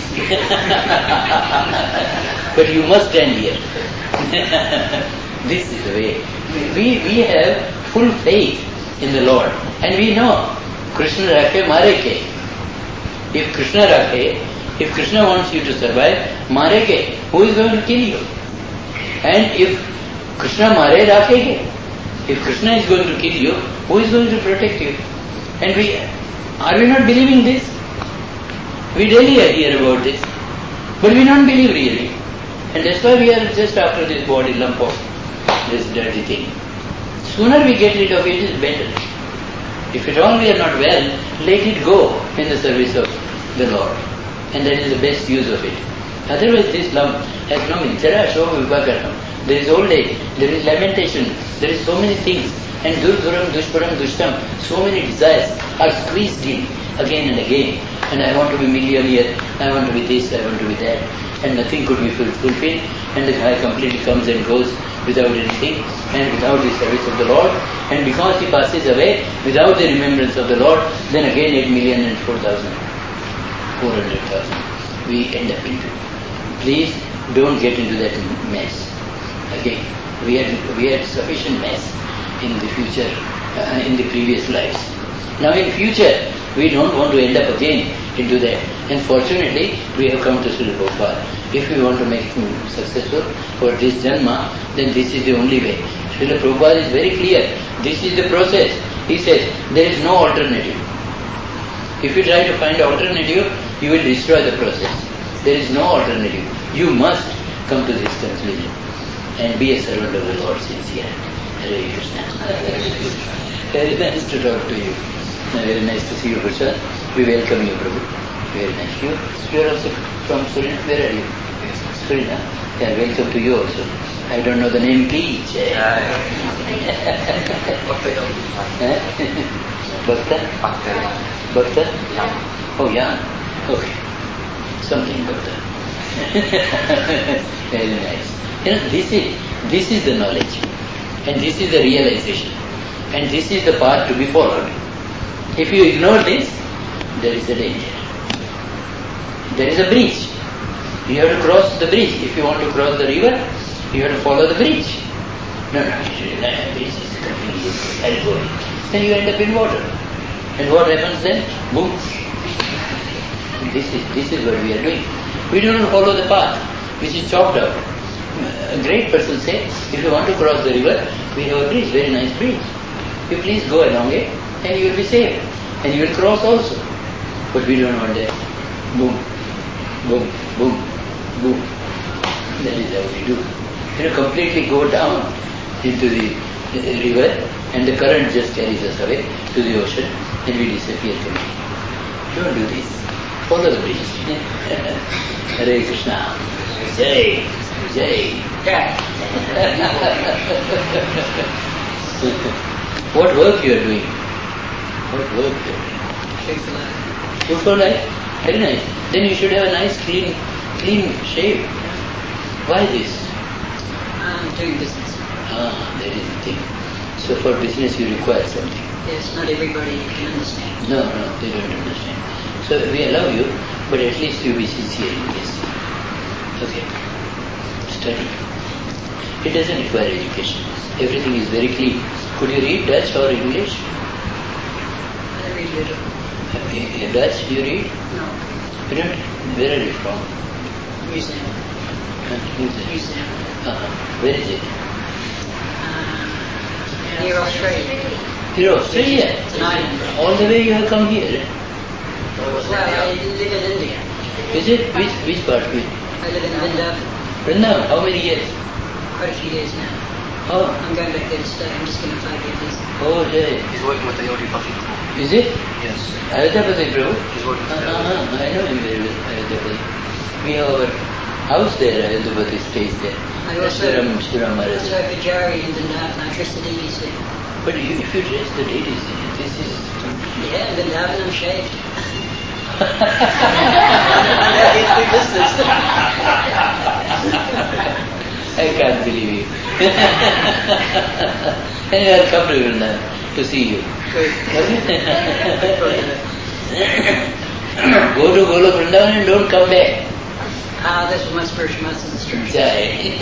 But you must stand here. This is the way. We have full faith in the Lord. And we know Krishna rakhe mare ke. If Krishna wants you to survive, mare ke. Who is going to kill you? And if Krishna mare rakhe ke, if Krishna is going to kill you, who is going to protect you? And are we not believing this? We daily hear about this. But we don't believe really. And that's why we are just after this body lump of this dirty thing. Sooner we get rid of it is better. If at all we are not well, let it go in the service of the Lord. And that is the best use of it. Otherwise this lump has no meaning. Jara Shobha Vipakaram. There is old age, there is lamentation, there is so many things. And Durduram, Dushparam, Dushtam, so many desires are squeezed in again and again. And I want to be millionaire, I want to be this, I want to be that. And nothing could be fulfilled. And the guy completely comes and goes without anything and without the service of the Lord. And because he passes away without the remembrance of the Lord, then again 8,004,400,000 we end up into. Please don't get into that mess. Okay? We had sufficient mess in the future, in the previous lives. Now in future, we don't want to end up again into that. And fortunately, we have come to Srila Prabhupada. If we want to make him successful for this Janma, then this is the only way. Srila Prabhupada is very clear. This is the process. He says, there is no alternative. If you try to find alternative, you will destroy the process. There is no alternative. You must come to this conclusion and be a servant of the Lord sincere. Hare Krishna. Very nice to talk to you. Very nice to see you, Prasad. We welcome you, Prabhu. Very nice. You are also from Surin. Where are you? Surin, huh? Yeah, welcome to you also. I don't know the name, please. Bhakta? Bhakta? Oh, yeah. Okay. Something Bhakta. Very nice. This is the knowledge. And this is the realization. And this is the path to be followed. If you ignore this, there is a danger. There is a bridge. You have to cross the bridge. If you want to cross the river, you have to follow the bridge. No, the bridge is convenient. I'll go in. Then you end up in water. And what happens then? Boom. This is what we are doing. We do not follow the path which is chalked out. A great person said, if you want to cross the river, we have a bridge, very nice bridge. You please go along it and you will be safe. And you will cross also. But we don't want that. Boom, boom, boom, boom. That is how we do. Completely go down into the river and the current just carries us away to the ocean and we disappear completely. Don't do this. Follow the bridge. Hare Krishna. Jai. Jai. What work you are doing? What work you are doing? Food for life. Food for life? Very nice. Then you should have a nice clean shave. Why this? I'm doing business. That is the thing. So for business you require something. Yes, not everybody can understand. No, they don't understand. So we allow you, but at least you be sincere in this. Okay. Study. It doesn't require education. Everything is very clean. Could you read Dutch or English? I read little. Dutch you read? No. You don't? Where are you from? Museum. Museum. Where is it? Near Australia. You're Australia? It's an island. All the way you have come here? Well, I live in India. Is it? Which part? I live in Vrindavan. Vrindavan? How many years? Quite a few years now. Oh. I'm going back there to stay. I'm just going to 5 years visa. Oh, yeah. He's working with the Ayodhya Prabhu. Is it? Yes. Ayodhya Prabhu? He's working with the I know him very well, Ayodhya. We have our house there, Ayodhya stays there. I also Shiram Maharaj. have Pujari in Vrindavan. I dress the deities there. But if you dress the deities, this is... Yeah, in Vrindavan I'm shaved. I can't believe you. Anyway, I'll come to Vrindavan to see you. Good. Go to Golok Vrindavan and don't come back. This was my spiritual master's instruction. Jai.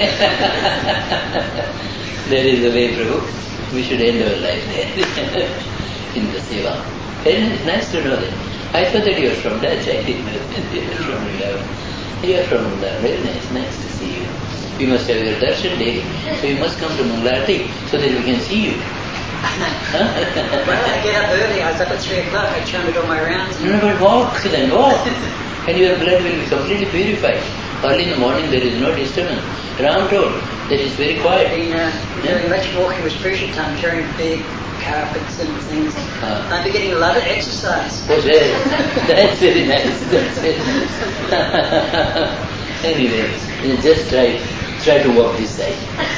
That is the way, Prabhu. We should end our life there in the seva. Very nice, nice to know that. I thought that you are from Dutch. I didn't know that you are from Vrindavan. You are from Vrindavan. Very nice, nice to see you. You must have your darshan daily. So you must come to Mangalarti so that we can see you. Well, I get up early. I was up at 3 o'clock. I chanted all my rounds. No, but walk then, walk. And your blood will be completely purified. Early in the morning there is no disturbance. Ram told that it's very quiet. I've been doing much walking with spiritual time, carrying big carpets and things. I've been getting a lot of exercise. Oh, that's very nice. That's very nice. Anyway, just try to walk this side.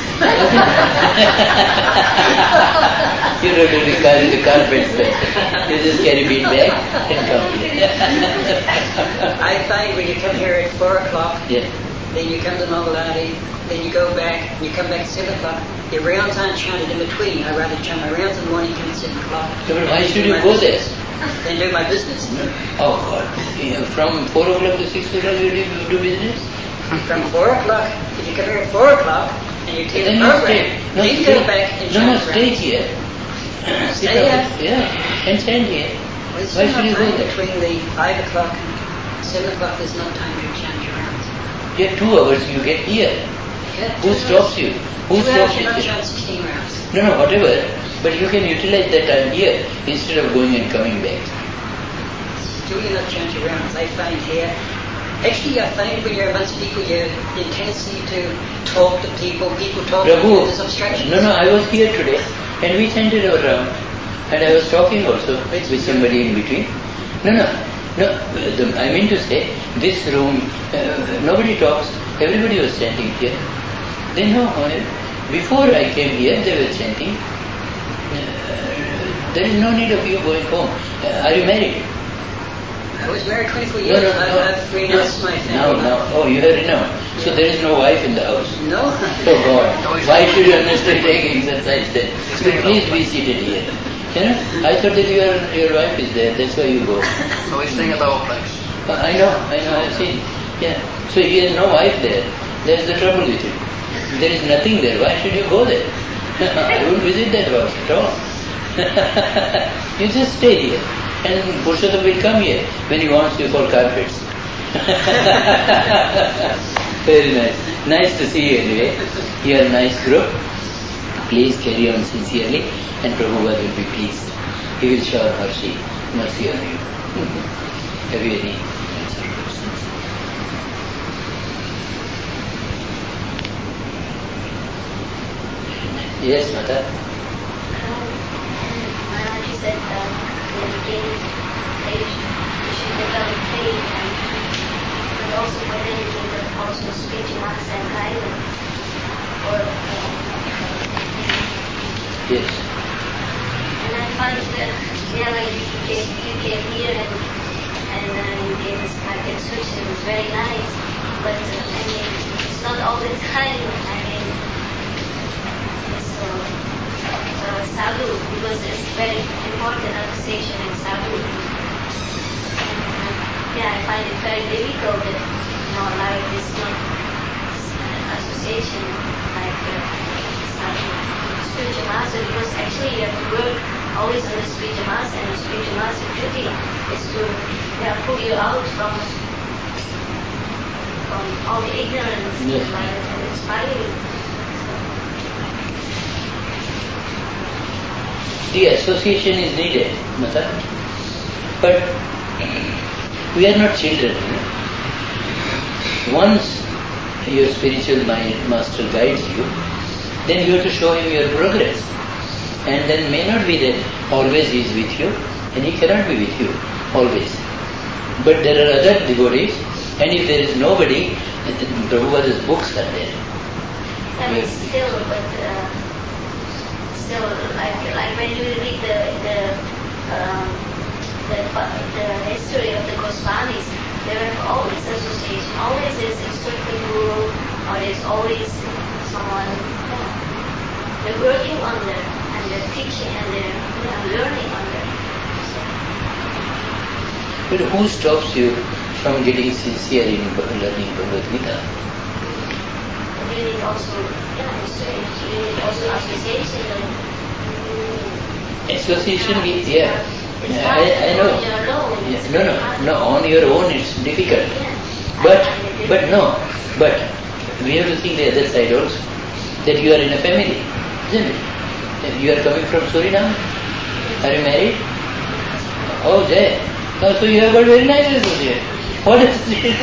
You don't have to carry the carpets. You just carry bead bag and come here. I find when you come here at 4 o'clock, Yeah. then you come to Mangalati, then you go back, and you come back at 7 o'clock. Your rounds aren't chanted in between. I rather chant my rounds in the morning, come at 7 o'clock. So, but why should you go there? Then do my business. Oh God. Yeah, from 4 o'clock to 6 o'clock you do business? From 4 o'clock, if you come here at 4 o'clock and you take the program, then go back and chant stay here. Stay here? Yeah, and stand here. Well, there's Why no should you go time there? between the 5 o'clock and 7 o'clock. There's no time to chant your rounds. You have 2 hours, you get here. Yeah, Who stops you? Who 2 hours, stops you you? don't chant 16 rounds. No, whatever. But you can utilize that time here instead of going and coming back. Do you not chant your rounds? I find here. Actually, I find when you're amongst people, your tendency to talk to people talk to you, there's obstructions. No, I was here today and we chanted our round. And I was talking also with somebody in between. No. I mean to say, this room, nobody talks. Everybody was chanting here. They know. Before I came here, they were chanting. There is no need of you going home. Are you married? I was married 24 years. I've renounced my family. No. Oh, you have renounced. So there is no wife in the house. No. Oh God. Why should you understand taking exercise then? So please be seated here. I thought that your wife is there. That's why you go. So he's staying at the whole place. I know. I've seen. Yeah. So he has no wife there. That's the trouble with it. There is nothing there. Why should you go there? I won't visit that house at all. You just stay here. And Purushottam will come here when he wants you for carpets. Very nice. Nice to see you anyway. You are a nice group. Please carry on sincerely and Prabhupada will be pleased. He will shower mercy on you. Have you any questions? Yes, Mata. She said in the beginning you should develop faith but also for anything but also speech mass and guidance or Yes. and I find that like you came here and you gave us like instruction, it was very nice, but I mean it's not all the time. I mean it's sadhu, because it's very important association in sadhu. I find it very difficult that like this association like sadhu, spiritual master, because actually you have to work always on the spiritual master, and the spiritual master duty is to pull you out from all the ignorance and inspire you. The association is needed, Mata. But we are not children. Once your spiritual master guides you, then you have to show him your progress. And then may not be that always he is with you, and he cannot be with you always. But there are other devotees, and if there is nobody, Prabhupada's books are there. And still, like when you read the history of the Goswamis, there are always association, always there's instructing guru, or there's always someone they're working on there, and they're teaching, and they're learning on there. But who stops you from getting sincere in learning Bhagavad Gita? You need also, you need also association. Association, I know. No, on your own it's difficult. But we have to think the other side also. That you are in a family, isn't it? You are coming from Suriname. Are you married? Oh, there. Oh, so you have got very nice associate. What is it?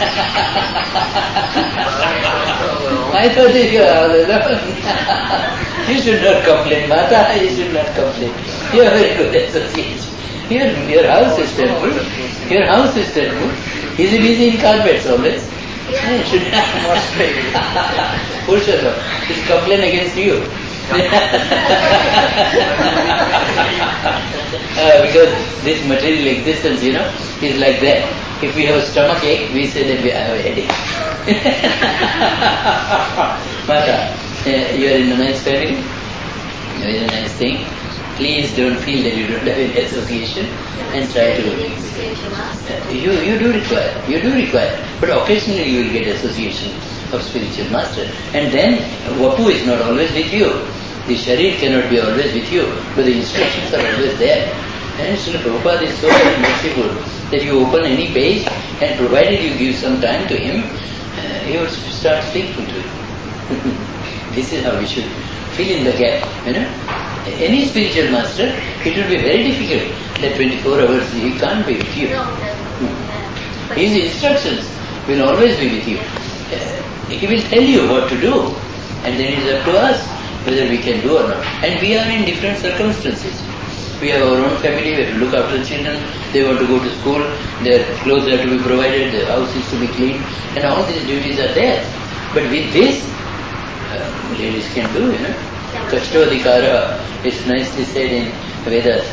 I thought that you are all alone. You should not complain, Mata. You should not complain. You are very good associate. Your house is temple. Your house is temple. Is he busy in carpets always? Yeah. Should not. Purushottam, he's complain against you. Because this material existence, is like that. If we have stomach ache, we say that we have a headache. Mata, you are in a nice family. Very nice thing. Please don't feel that you don't have any association and try to. You do require, but occasionally you will get association of spiritual master, and then Vapu is not always with you. The sharir cannot be always with you, but the instructions are always there. And Srila Prabhupada is so merciful that you open any page, and provided you give some time to him, he would start speaking to you. This is how we should fill in the gap, Any spiritual master, it will be very difficult that 24 hours he can't be with you. His instructions will always be with you. He will tell you what to do, and then it is up to us whether we can do or not. And we are in different circumstances. We have our own family, we have to look after the children, they want to go to school, their clothes have to be provided, their house is to be cleaned, and all these duties are there. But with this, ladies can do, Kashtodhikara is nicely said in Vedas.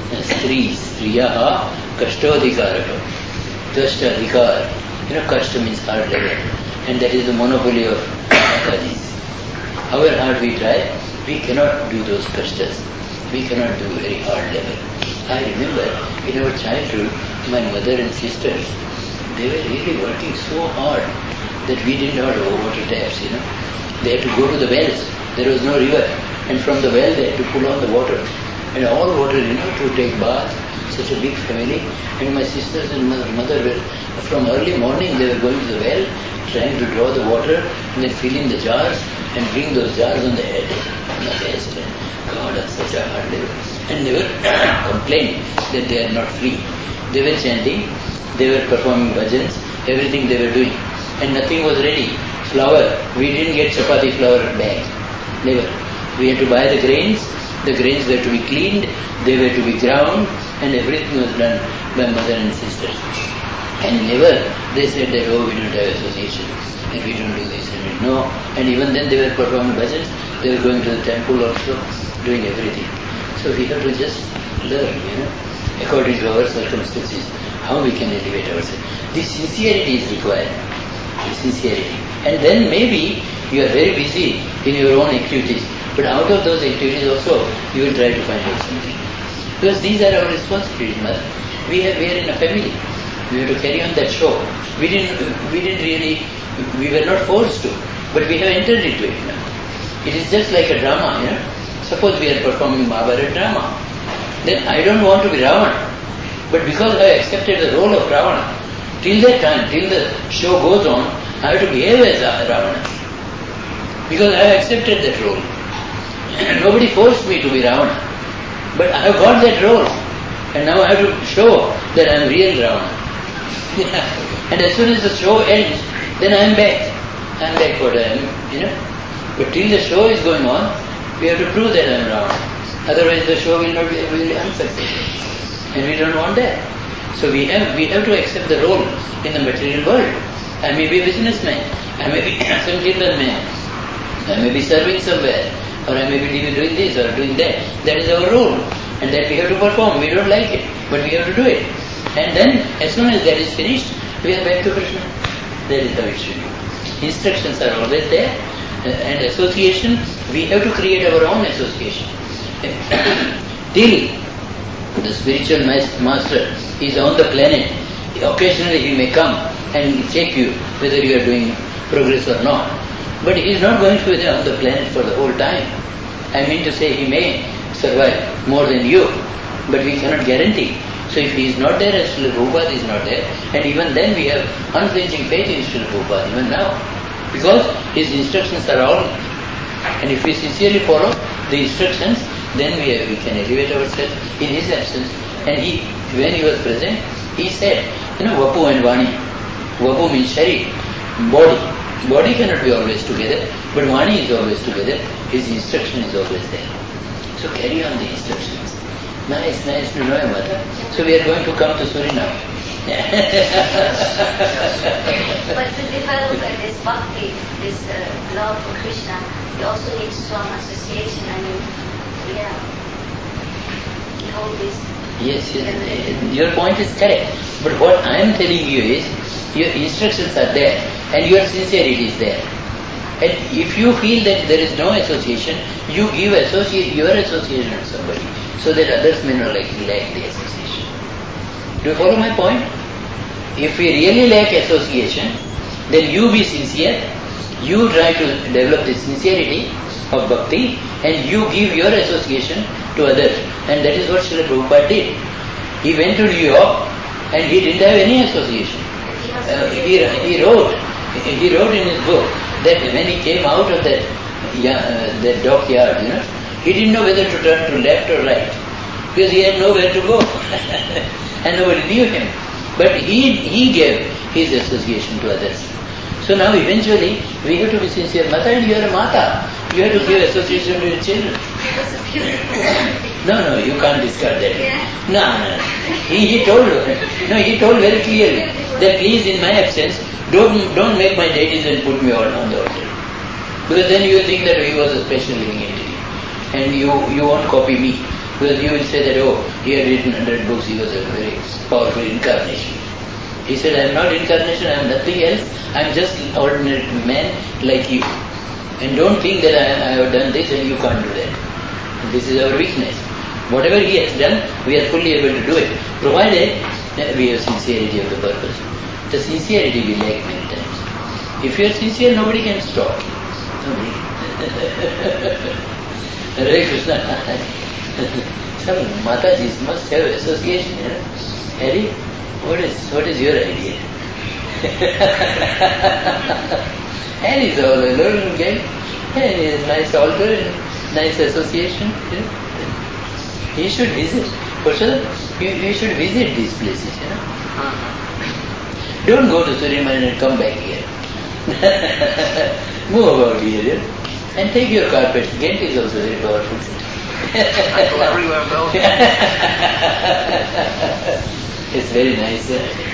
Striyaha Kashtodhikara. Kashtadhikar. Kashta means hard labor. And that is the monopoly of Mataji's. However hard we try, we cannot do those kashtas. We cannot do very hard labor. I remember in our childhood, my mother and sisters, they were really working so hard that we didn't have water taps, They had to go to the wells. There was no river. And from the well they had to pull on the water. And all water, to take bath. Such a big family. And my sisters and mother were, from early morning they were going to the well, trying to draw the water, and then fill in the jars, and bring those jars on the head. God, that's such a hard labor. And they were complaining that they are not free. They were chanting, they were performing bhajans, everything they were doing. And nothing was ready. Flour, we didn't get chapati flour bag. Never. We had to buy the grains were to be cleaned, they were to be ground, and everything was done by mother and sisters. And never they said that, we don't have association, and we don't do this, and we no. And even then they were performing bhajans, they were going to the temple also, doing everything. So we have to just learn, according to our circumstances, how we can elevate ourselves. This sincerity is required. Sincerity. And then maybe you are very busy in your own activities, but out of those activities also you will try to find out something. Because these are our responsibilities, mother. We are in a family. We have to carry on that show. We were not forced to, but we have entered into it now. It is just like a drama, Suppose we are performing Mahabharata drama. Then I don't want to be Ravana. But because I accepted the role of Ravana, till that time, till the show goes on, I have to behave as Ravana. Because I have accepted that role. Nobody forced me to be Ravana. But I have got that role. And now I have to show that I am real Ravana. And as soon as the show ends, then I am back. I am back what I am, But till the show is going on, we have to prove that I am Ravana. Otherwise the show will not be unsuccessful. And we don't want that. So we have to accept the role in the material world. I may be a businessman, I may be some Kirtan man, I may be serving somewhere, or I may be doing this or doing that. That is our role. And that we have to perform. We don't like it, but we have to do it. And then as soon as that is finished, we are back to Krishna. That is how it should be. Instructions are always there. And association, we have to create our own association. Till the spiritual master is on the planet, occasionally he may come and check you whether you are doing progress or not. But he is not going to be there on the planet for the whole time. I mean to say, he may survive more than you, but we cannot guarantee. So if he is not there, as Srila Prabhupada is not there, and even then we have unflinching faith in Srila Prabhupada, even now. Because his instructions are all, and if we sincerely follow the instructions, then we can elevate ourselves in his absence. And when he was present, he said, Vapu and Vani. Vapu means Shari, body. Body cannot be always together, but Vani is always together. His instruction is always there. So carry on the instructions. Nice to know you, mother. So we are going to come to Suriname. But to develop this bhakti, this love for Krishna, you also need strong association. All this. Yes, your point is correct. But what I am telling you is, your instructions are there, and your sincerity is there. And if you feel that there is no association, you give your association to somebody. so that others may not lack the association. Do you follow my point? If we really lack association, then you be sincere, you try to develop the sincerity of bhakti, and you give your association to others. And that is what Srila Prabhupada did. He went to New York and he didn't have any association. He wrote in his book that when he came out of that dockyard, he didn't know whether to turn to left or right, because he had nowhere to go and nobody knew him. But he gave his association to others. So now eventually we have to be sincere. Mata, and you are a mata. You have to give association to your children. No, you can't discard that. Yeah. No. He told very clearly that please, in my absence, don't make my deities and put me on the altar. Because then you will think that he was a special living entity. And you won't copy me. Because you will say that, he had written 100 books, he was a very powerful incarnation. He said, I am not incarnation, I am nothing else, I am just an ordinary man like you. And don't think that I have done this and you can't do that. This is our weakness. Whatever he has done, we are fully able to do it, provided that we have sincerity of the purpose. The sincerity we lack many times. If you are sincere, nobody can stop. Nobody. Hare Krishna. Some Matajis must have association. Harry, what is your idea? Harry is all alone again. And he has nice altar and nice association. He should visit. For sure, you should visit these places. Don't go to Suryaman and come back here. Move about here. And take your carpets. Ghent is also very powerful city. I go everywhere else. It's very nice.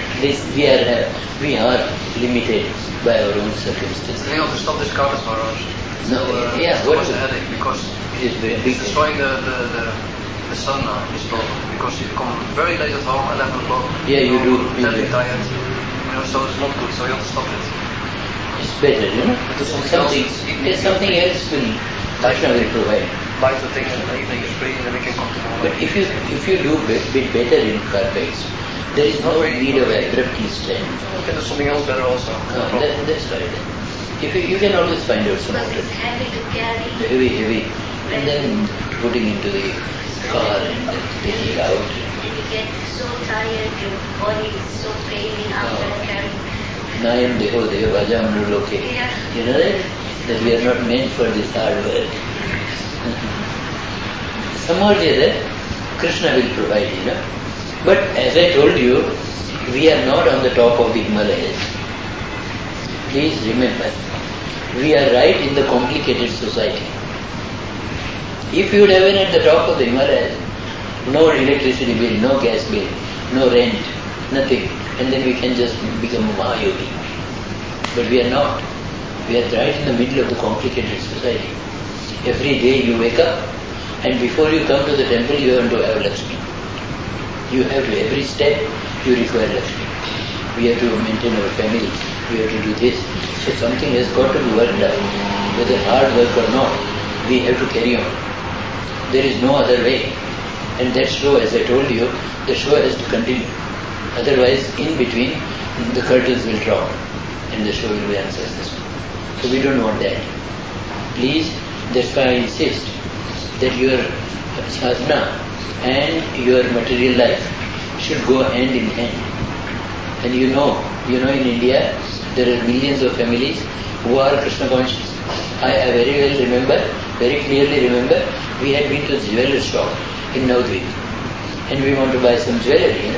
We are limited by our own circumstances. We have to stop this carpet Maharaj. No, what's the headache? Because it's very big. it's destroying the sun now, this problem. Because you come very late at home, 11 o'clock. Yeah, you do. Very tired. So it's not good, so you have to stop it. It's better, There's something else Krishna will provide. Like the things in the evening is free and then we can come tomorrow. But if you do a bit better in carpets, there is no need of abruptly stand. You can do something else better also. That's right. If you can always find out some Because it's heavy to carry. heavy, and then putting into the car and then taking it out. And you get so tired, your body is so paining after carrying. Nayam deho deho vajam loke. Yeah. You know that we are not meant for this hard work. Somehow or the other, Krishna will provide, But as I told you, we are not on the top of the Himalayas. Please remember, we are right in the complicated society. If you would have been at the top of the Himalayas, no electricity bill, no gas bill, no rent, nothing, and then we can just become a Mahayogi. But we are not. We are right in the middle of the complicated society. Every day you wake up, and before you come to the temple, you have to have Lakshmi. You have to, every step, you require Lakshmi. We have to maintain our family. We have to do this. So something has got to be worked out. Whether hard work or not, we have to carry on. There is no other way. And that show, as I told you, the show has to continue. Otherwise, in between, the curtains will drop and the show will be unsuccessful. So we don't want that. Please, that's why I insist that your sadhana and your material life should go hand in hand. And you know in India, there are millions of families who are Krishna conscious. I very clearly remember, we had been to the jeweler shop in Navadvip, and we want to buy some jewellery,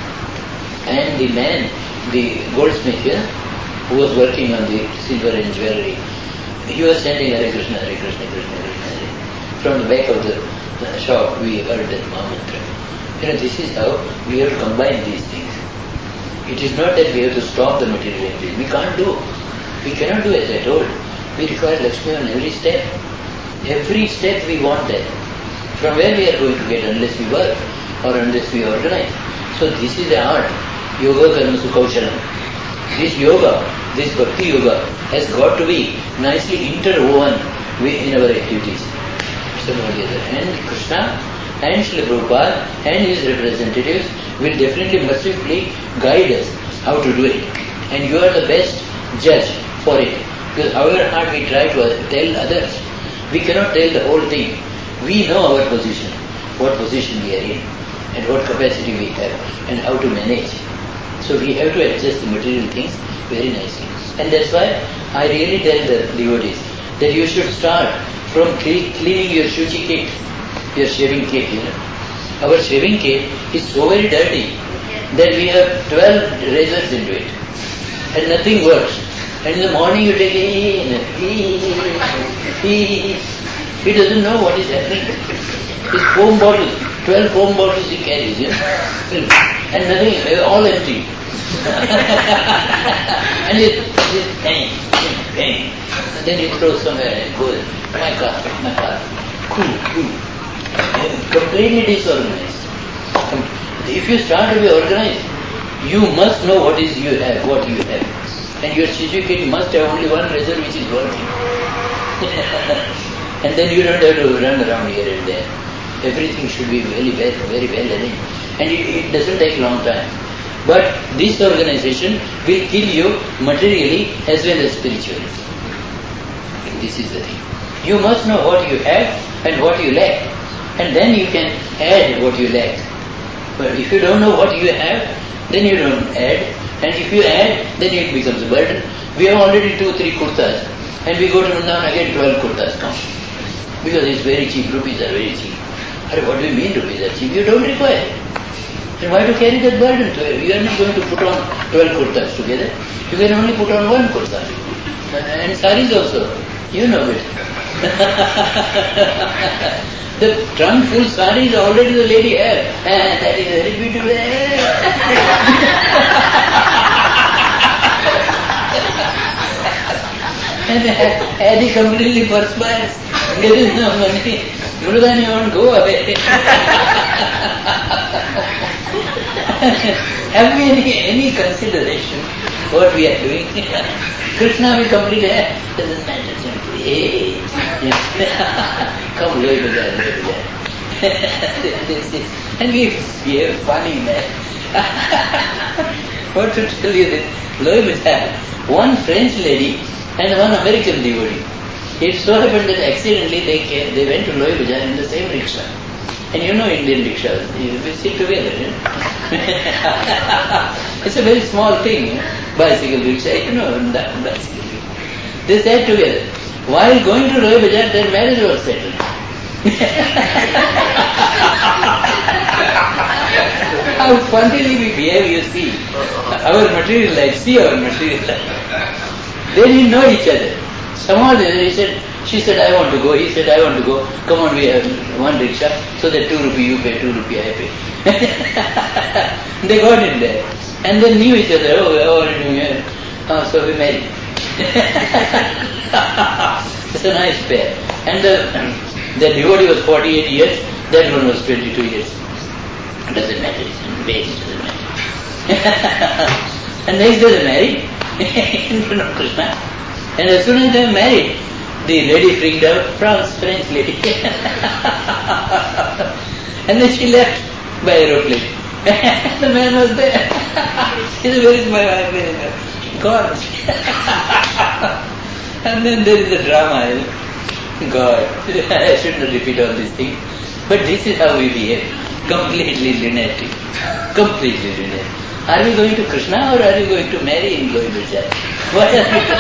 And the man, the goldsmith, who was working on the silver and jewellery, he was chanting Hare Krishna, Hare Krishna, Krishna Krishna, Hare. From the back of the shop, we heard that mantra. This is how we have to combine these things. It is not that we have to stop the material increase. We can't do. We cannot do as I told. We require Lakshmi on every step. Every step we want that. From where we are going to get unless we work or unless we organize. So this is the art. Yoga karma sukhaushalam. This yoga, this bhakti yoga has got to be nicely interwoven in our activities. And Krishna and Srila Prabhupada and his representatives will definitely mercifully guide us how to do it. And you are the best judge for it. Because however hard we try to tell others, we cannot tell the whole thing. We know our position, what position we are in, and what capacity we have, and how to manage. So we have to adjust the material things very nicely. And that's why I really tell the devotees that you should start from cleaning your shuchi kit, your shaving kit, Our shaving kit is so very dirty that we have 12 razors into it, and nothing works. And in the morning you take he doesn't know what is happening. His foam bottles, 12 foam bottles he carries, and nothing, all empty. And he's pain. And then he throws somewhere and goes, my car, cool. Completely disorganized. If you start to be organized, you must know what you have. And your certificate must have only one razor which is working. And then you don't have to run around here and there. Everything should be very well arranged. And it doesn't take a long time. But this organization will kill you materially as well as spiritually. This is the thing. You must know what you have and what you lack. And then you can add what you lack. But if you don't know what you have, then you don't add. And if you add, then it becomes a burden. We have already 2-3 kurtas. And we go to Vrindavan again 12 kurtas come. Because it's very cheap. Rupees are very cheap. What do you mean rupees are cheap? You don't require it. And why to carry that burden? You are not going to put on 12 kurtas together. You can only put on one kurta. And saris also. You know it. The trunk full saris already the lady has. And that is very beautiful. And Adi completely perspires. There is no money. Murugan, you won't go away. Have we any consideration what we are doing? Krishna will completely, doesn't matter simply. Hey. Come, Loi Bazaar. And we are funny, man. What to tell you this? Loi Bazaar, one French lady and one American devotee. It so happened that accidentally they went to Loi Bazaar in the same rickshaw. And you know Indian rickshaws, we sit together. It's a very small thing, bicycle rickshaw, bicycle. They sat together. While going to Loi Bazaar, their marriage was settled. How funnily we behave, you see. Our material life, see our material life. They didn't know each other. Somehow she said, I want to go. He said, I want to go. Come on, we have one rickshaw. So that 2 rupee you pay, 2 rupee I pay. They got in there. And they knew each other. So we married. It's a nice pair. And the devotee was 48 years. That one was 22 years. It doesn't matter. It's in the age. It doesn't matter. And next day they married in front of Krishna. And as soon as they were married, the lady freaked out, French lady. And then she left by aeroplane. The man was there. He said, where is my wife? God. And then there is a drama. God. I should not repeat all these things. But this is how we behave. Completely lunatic. Completely lunatic. Are we going to Krishna or are we going to marry in Loi Bazaar? What are we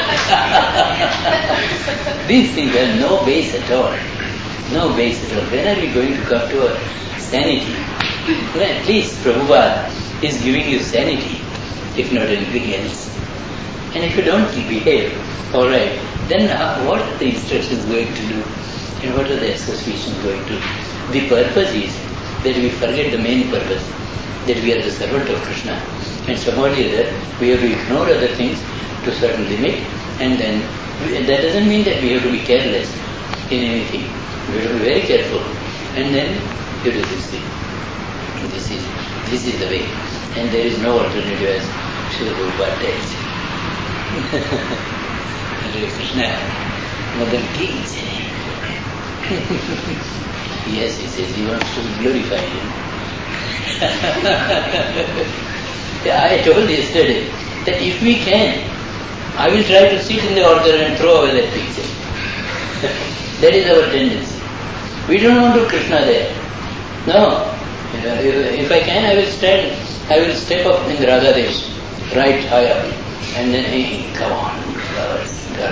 doing? These things have no base at all. No base at all. When are we going to come to our sanity? Well, at least Prabhupada is giving you sanity, if not anything else. And if you don't behave, alright, then what are the instructions going to do? And what are the associations going to do? The purpose is that we forget the main purpose, that we are the servant of Krishna. And somehow or other, we have to ignore other things to a certain limit, and then that doesn't mean that we have to be careless in anything. We have to be very careful, and then you do this thing. This is the way, and there is no alternative as Srila Prabhupada tells. Hare Krishna, Madan ki jai. Yes, he says he wants to be glorified. I told yesterday that if we can, I will try to sit in the altar and throw away that picture. That is our tendency. We don't want to Krishna there. No. If I can, I will step up in Radha Desh, right high up, and then, hey, come on, girl.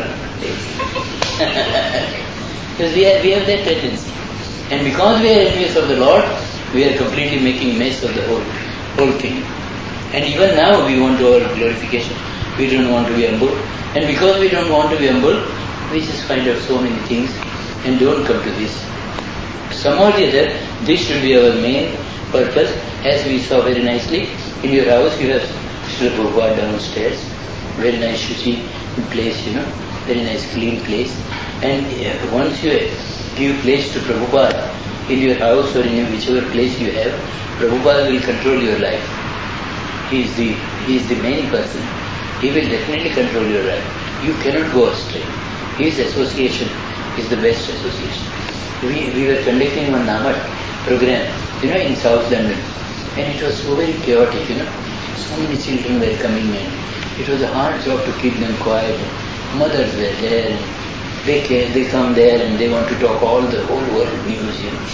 Because we have that tendency. And because we are envious of the Lord, we are completely making mess of the whole thing. And even now we want our glorification. We don't want to be humble. And because we don't want to be humble, we just find out so many things and don't come to this. Somehow or the other, this should be our main purpose. As we saw very nicely, in your house you have Srila Prabhupada downstairs. Very nice shuchi place, very nice clean place. And once you give place to Prabhupada in your house or in whichever place you have, Prabhupada will control your life. He is the main person. He will definitely control your life. You cannot go astray. His association is the best association. We were conducting one Namat program, in South London, and it was so very chaotic, So many children were coming in. It was a hard job to keep them quiet. Mothers were there, and they come there and they want to talk all the whole world news,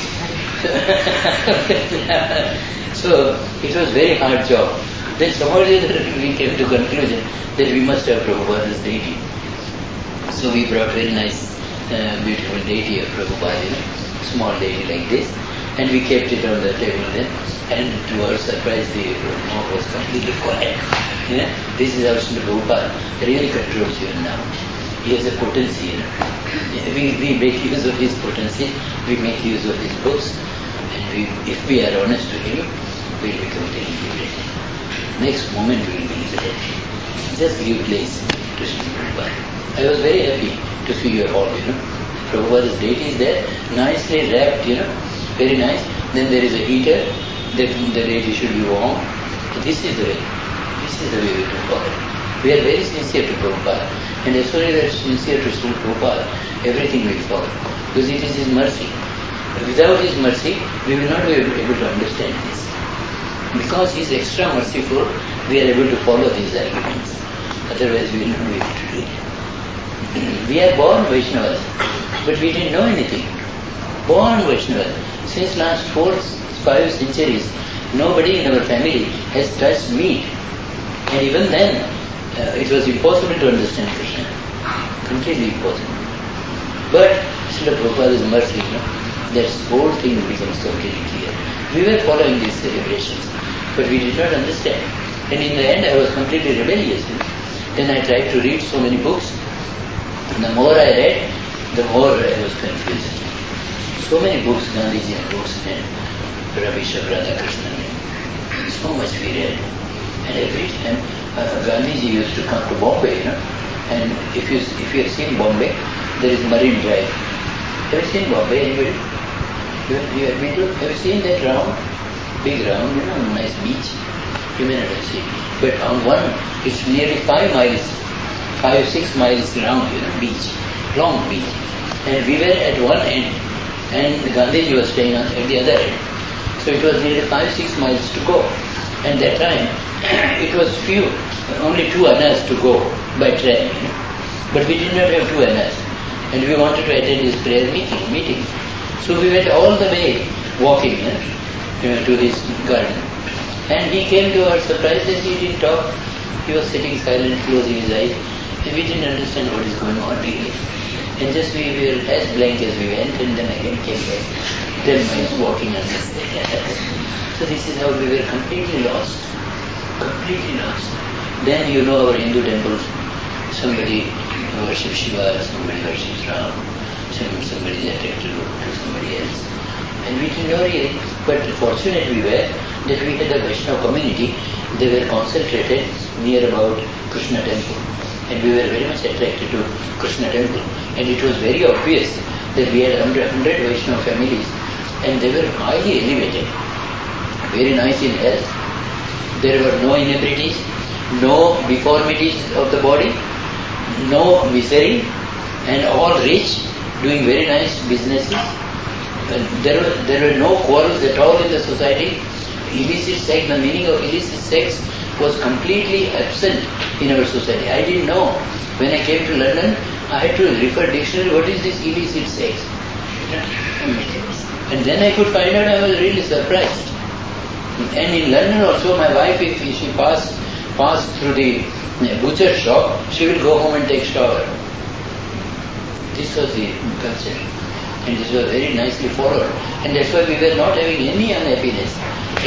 So it was very hard job. Then somehow we came to conclusion that we must have Prabhupada's deity. So we brought very nice, beautiful deity of Prabhupada, small deity like this, and we kept it on the table then. And to our surprise, the mob was completely quiet. This is how Srila Prabhupada really controls you now. He has a potency. We make use of his potency. We make use of his books, and if we are honest to him, we will become liberated. Next moment we will be liberated. Just give place to Srila Prabhupada. I was very happy to see your hall, Prabhupada's deity is there, nicely wrapped, very nice. Then there is a heater, the deity should be warm. So this is the way. This is the way we have to follow. We are very sincere to Prabhupada. And as soon as we are sincere to Srila Prabhupada, everything will follow. Because it is His mercy. Without His mercy, we will not be able to understand this. Because He is extra merciful, we are able to follow these arguments. Otherwise, we will not be able to do it. We are born Vaishnavas, but we didn't know anything. Born Vaishnavas. Since last 4-5 centuries, nobody in our family has touched meat. And even then, it was impossible to understand Krishna. Completely impossible. But Srila Prabhupada's mercy, that whole thing becomes completely clear. We were following these celebrations, but we did not understand. And in the end, I was completely rebellious. Then I tried to read so many books. And the more I read, the more I was confused. So many books, Gandhiji books, and Ravi Shankar Krishna. So much we read. And every time Gandhiji used to come to Bombay, and if you have seen Bombay, there is Marine Drive. Have you seen Bombay, anybody? Have you seen that round? Big round, nice beach? You may not have seen. But on one, it's nearly 5 miles, 5-6 miles round, beach, long beach. And we were at one end, and Gandhiji was staying at the other end. So it was nearly 5-6 miles to go. And that time, it was only 2 annas to go by train. But we did not have 2 annas. And we wanted to attend his prayer meeting. So we went all the way walking to his garden. And he came to our surprise that he didn't talk. He was sitting silent, closing his eyes. And we didn't understand what is going on really. And just we were as blank as we went, and then again came back. 10 miles walking on this. So this is how we were completely lost. Completely lost. Then our Hindu temples, somebody worships Shiva, somebody worships Ram, somebody is attracted to somebody else. And we didn't know really, but fortunate we were that we had a Vaishnava community. They were concentrated near about Krishna temple. And we were very much attracted to Krishna temple. And it was very obvious that we had 100 Vaishnava families, and they were highly elevated, very nice in health. There were no inebrities, no deformities of the body, no misery, and all rich, doing very nice businesses. there were no quarrels at all in the society. Illicit sex, the meaning of illicit sex was completely absent in our society. I didn't know. When I came to London, I had to refer dictionary, what is this illicit sex? And then I could find out. I was really surprised. And in London also, my wife, if she passed through the butcher shop, she will go home and take shower. This was the culture. And this was very nicely followed. And that's why we were not having any unhappiness.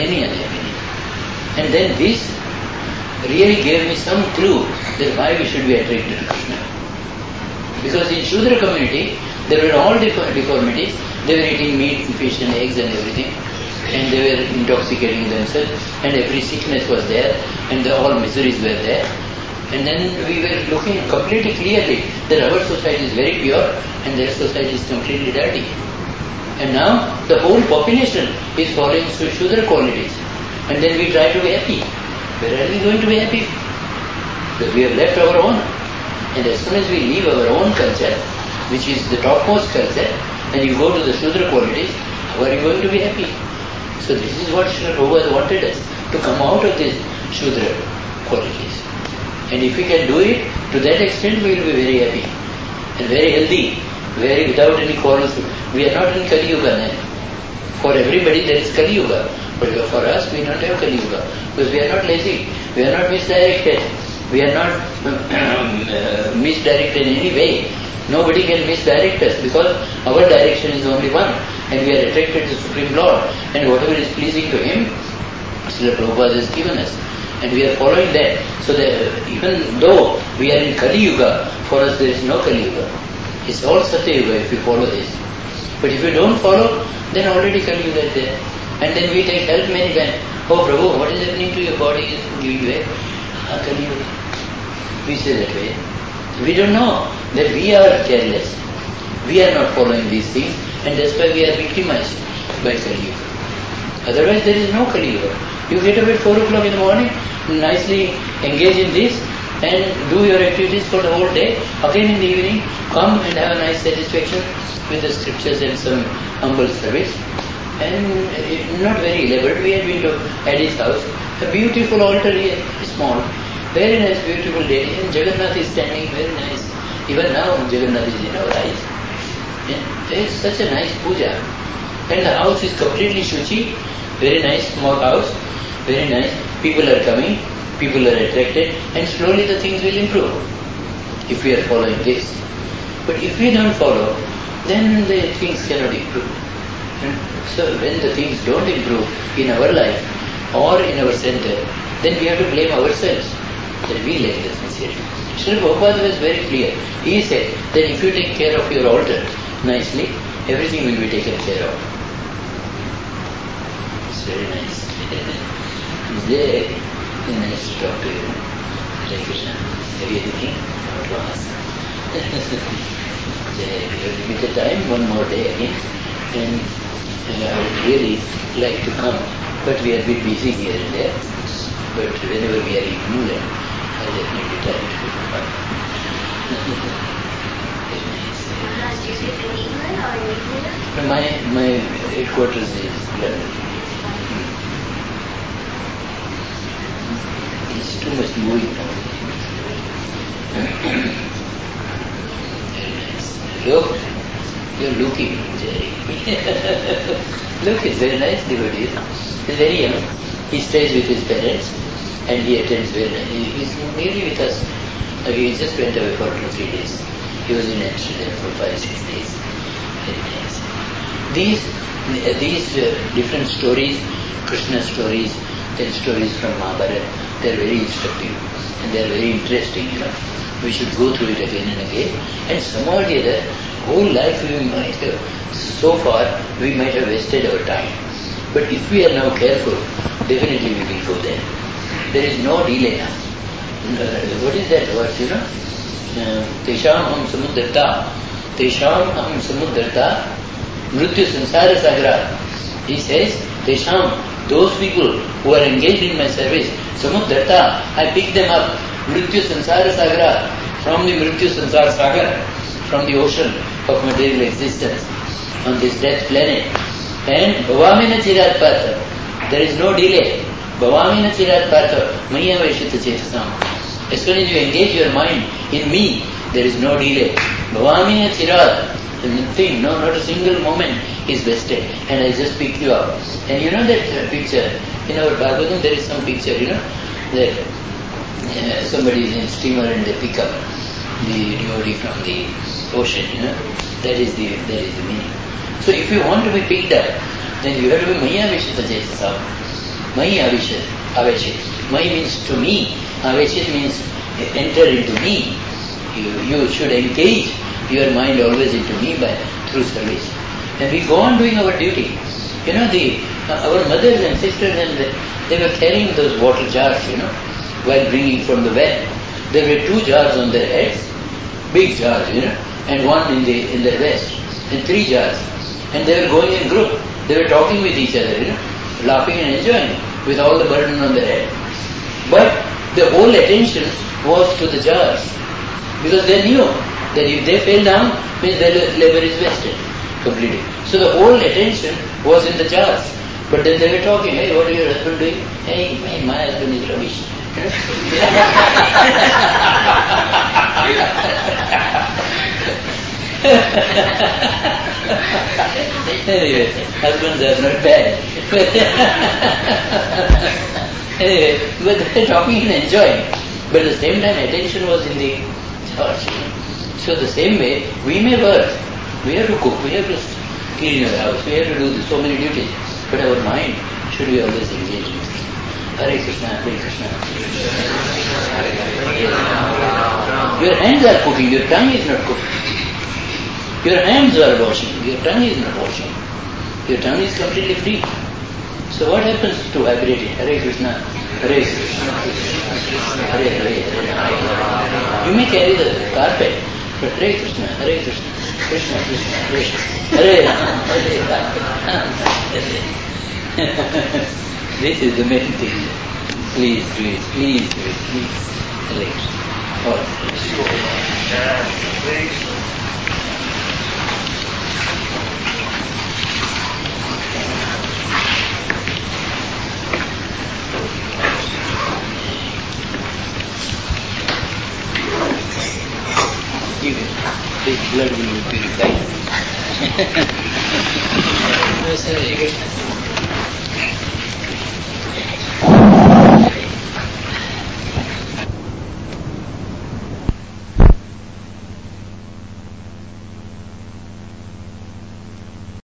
And then this really gave me some clue that why we should be attracted to Krishna. Because in Shudra community, there were all deformities. They were eating meat, fish and eggs and everything. And they were intoxicating themselves. And every sickness was there. And all miseries were there. And then we were looking completely clearly that our society is very pure and their society is completely dirty. And now the whole population is following Shudra qualities. And then we try to be happy. Where are we going to be happy? Because we have left our own. And as soon as we leave our own culture, which is the topmost culture, and you go to the Shudra qualities, how are you going to be happy? So this is what Srila Prabhupada wanted us, to come out of these Shudra qualities. And if we can do it, to that extent we will be very happy and very healthy, very without any quarrels. We are not in Kali Yuga then. For everybody there is Kali Yuga. But for us we don't have Kali Yuga. Because we are not lazy, we are not misdirected. We are not misdirected in any way. Nobody can misdirect us because our direction is only one. And we are attracted to the Supreme Lord. And whatever is pleasing to Him, Srila Prabhupada has given us. And we are following that. So that even though we are in Kali Yuga, for us there is no Kali Yuga. It's all Satya Yuga if we follow this. But if we don't follow, then already Kali Yuga is there. And then we take help many times. Oh Prabhu, what is happening to your body? Is giving way. Kali Yuga. We say that way. We don't know that we are careless. We are not following these things. And that's why we are victimized by Kali Yuga. Otherwise there is no Kali Yuga. You get up at 4 o'clock in the morning, nicely engage in this and do your activities for the whole day. Again in the evening, come and have a nice satisfaction with the scriptures and some humble service. And not very elaborate. We had been to Eddie's house. A beautiful altar here, small. Very nice, beautiful lady. And Jagannath is standing, very nice. Even now Jagannath is in our eyes. And there is such a nice puja. And the house is completely shuchi. Very nice, small house. Very nice. People are coming, people are attracted, and slowly the things will improve if we are following this. But if we don't follow, then the things cannot improve. So when the things don't improve in our life or in our center, then we have to blame ourselves that we lack the sincerity. Srila Prabhupada was very clear. He said that if you take care of your altar nicely, everything will be taken care of. It's very nice. Very nice to talk to you. Hare Krishna. Have you anything to ask? We have limited time, one more day again. And I would really like to come, but we are a bit busy here and there. But whenever we are in England, I'll definitely try to come. Very nice. Do you sit in England or in India? My headquarters is London. It's too much moving now. Very nice. Look, you're looking, Jerry. Look, it's very nice devotee. He's very young. He stays with his parents and he attends very nice. He's nearly with us. He just went away for 2-3 days. He was in Amsterdam for 5-6 days. Very nice. These different stories, Krishna stories, then stories from Mahabharata, they are very instructive and they are very interesting, We should go through it again and again. And somehow or the other, whole life we might have, so far we might have wasted our time. But if we are now careful, definitely we will go there. There is no delay now. What is that word, Tesham aham samudrata. Tesham aham samudrata. Mrityu sansara sagra. He says, Tesham, those people who are engaged in my service, samudrata, I pick them up. Mrityu sansara sagra. From the Mrityu sansara sagar, from the ocean of material existence. on this death planet. And Bhavamina Chirat Partha, there is no delay. Bhavamina Chirat Partha, Maya Veshita Chetasam. As soon as you engage your mind in me, there is no delay. Bhavamina Chirat, nothing, no, not a single moment is wasted. And I just pick you up. And you know that picture, in our Bhagavatam there is some picture, that somebody is in a steamer and they pick up the devotee from the ocean, that is the meaning. So if you want to be picked up, then you have to be Maya Veshita Chetasam. Maya Aveshit. Maya means to me. Aveshit means enter into me. You should engage your mind always into me through service. And we go on doing our duty. Our mothers and sisters, and they were carrying those water jars, while bringing from the well. There were 2 jars on their heads, big jars, and one in their vest, and 3 jars. And they were going in group. They were talking with each other, laughing and enjoying with all the burden on their head. But the whole attention was to the jars, because they knew that if they fell down, means their labor is wasted completely. So the whole attention was in the jars. But then they were talking, hey, what is your husband doing? Hey, my husband is rubbish. Anyway, husbands are not bad. Anyway, but they were talking and enjoying. But at the same time, attention was in the church. So the same way, we may work. We have to cook, we have to clean our house, we have to do so many duties. But our mind should be always engaged. Hare Krishna, Hare Krishna. Your hands are cooking, your tongue is not cooking. Your hands are washing, your tongue is not washing. Your tongue is completely free. So what happens to vibrate it? Hare Krishna, Hare Krishna, Hare Hare, Hare Hare. You may carry the carpet, but Hare Krishna, Hare Krishna, Krishna Krishna, Hare Hare Rama, Hare Rama. This is the main thing. Please do it, please do it, please. Hare Krishna. All. This blood will be purified.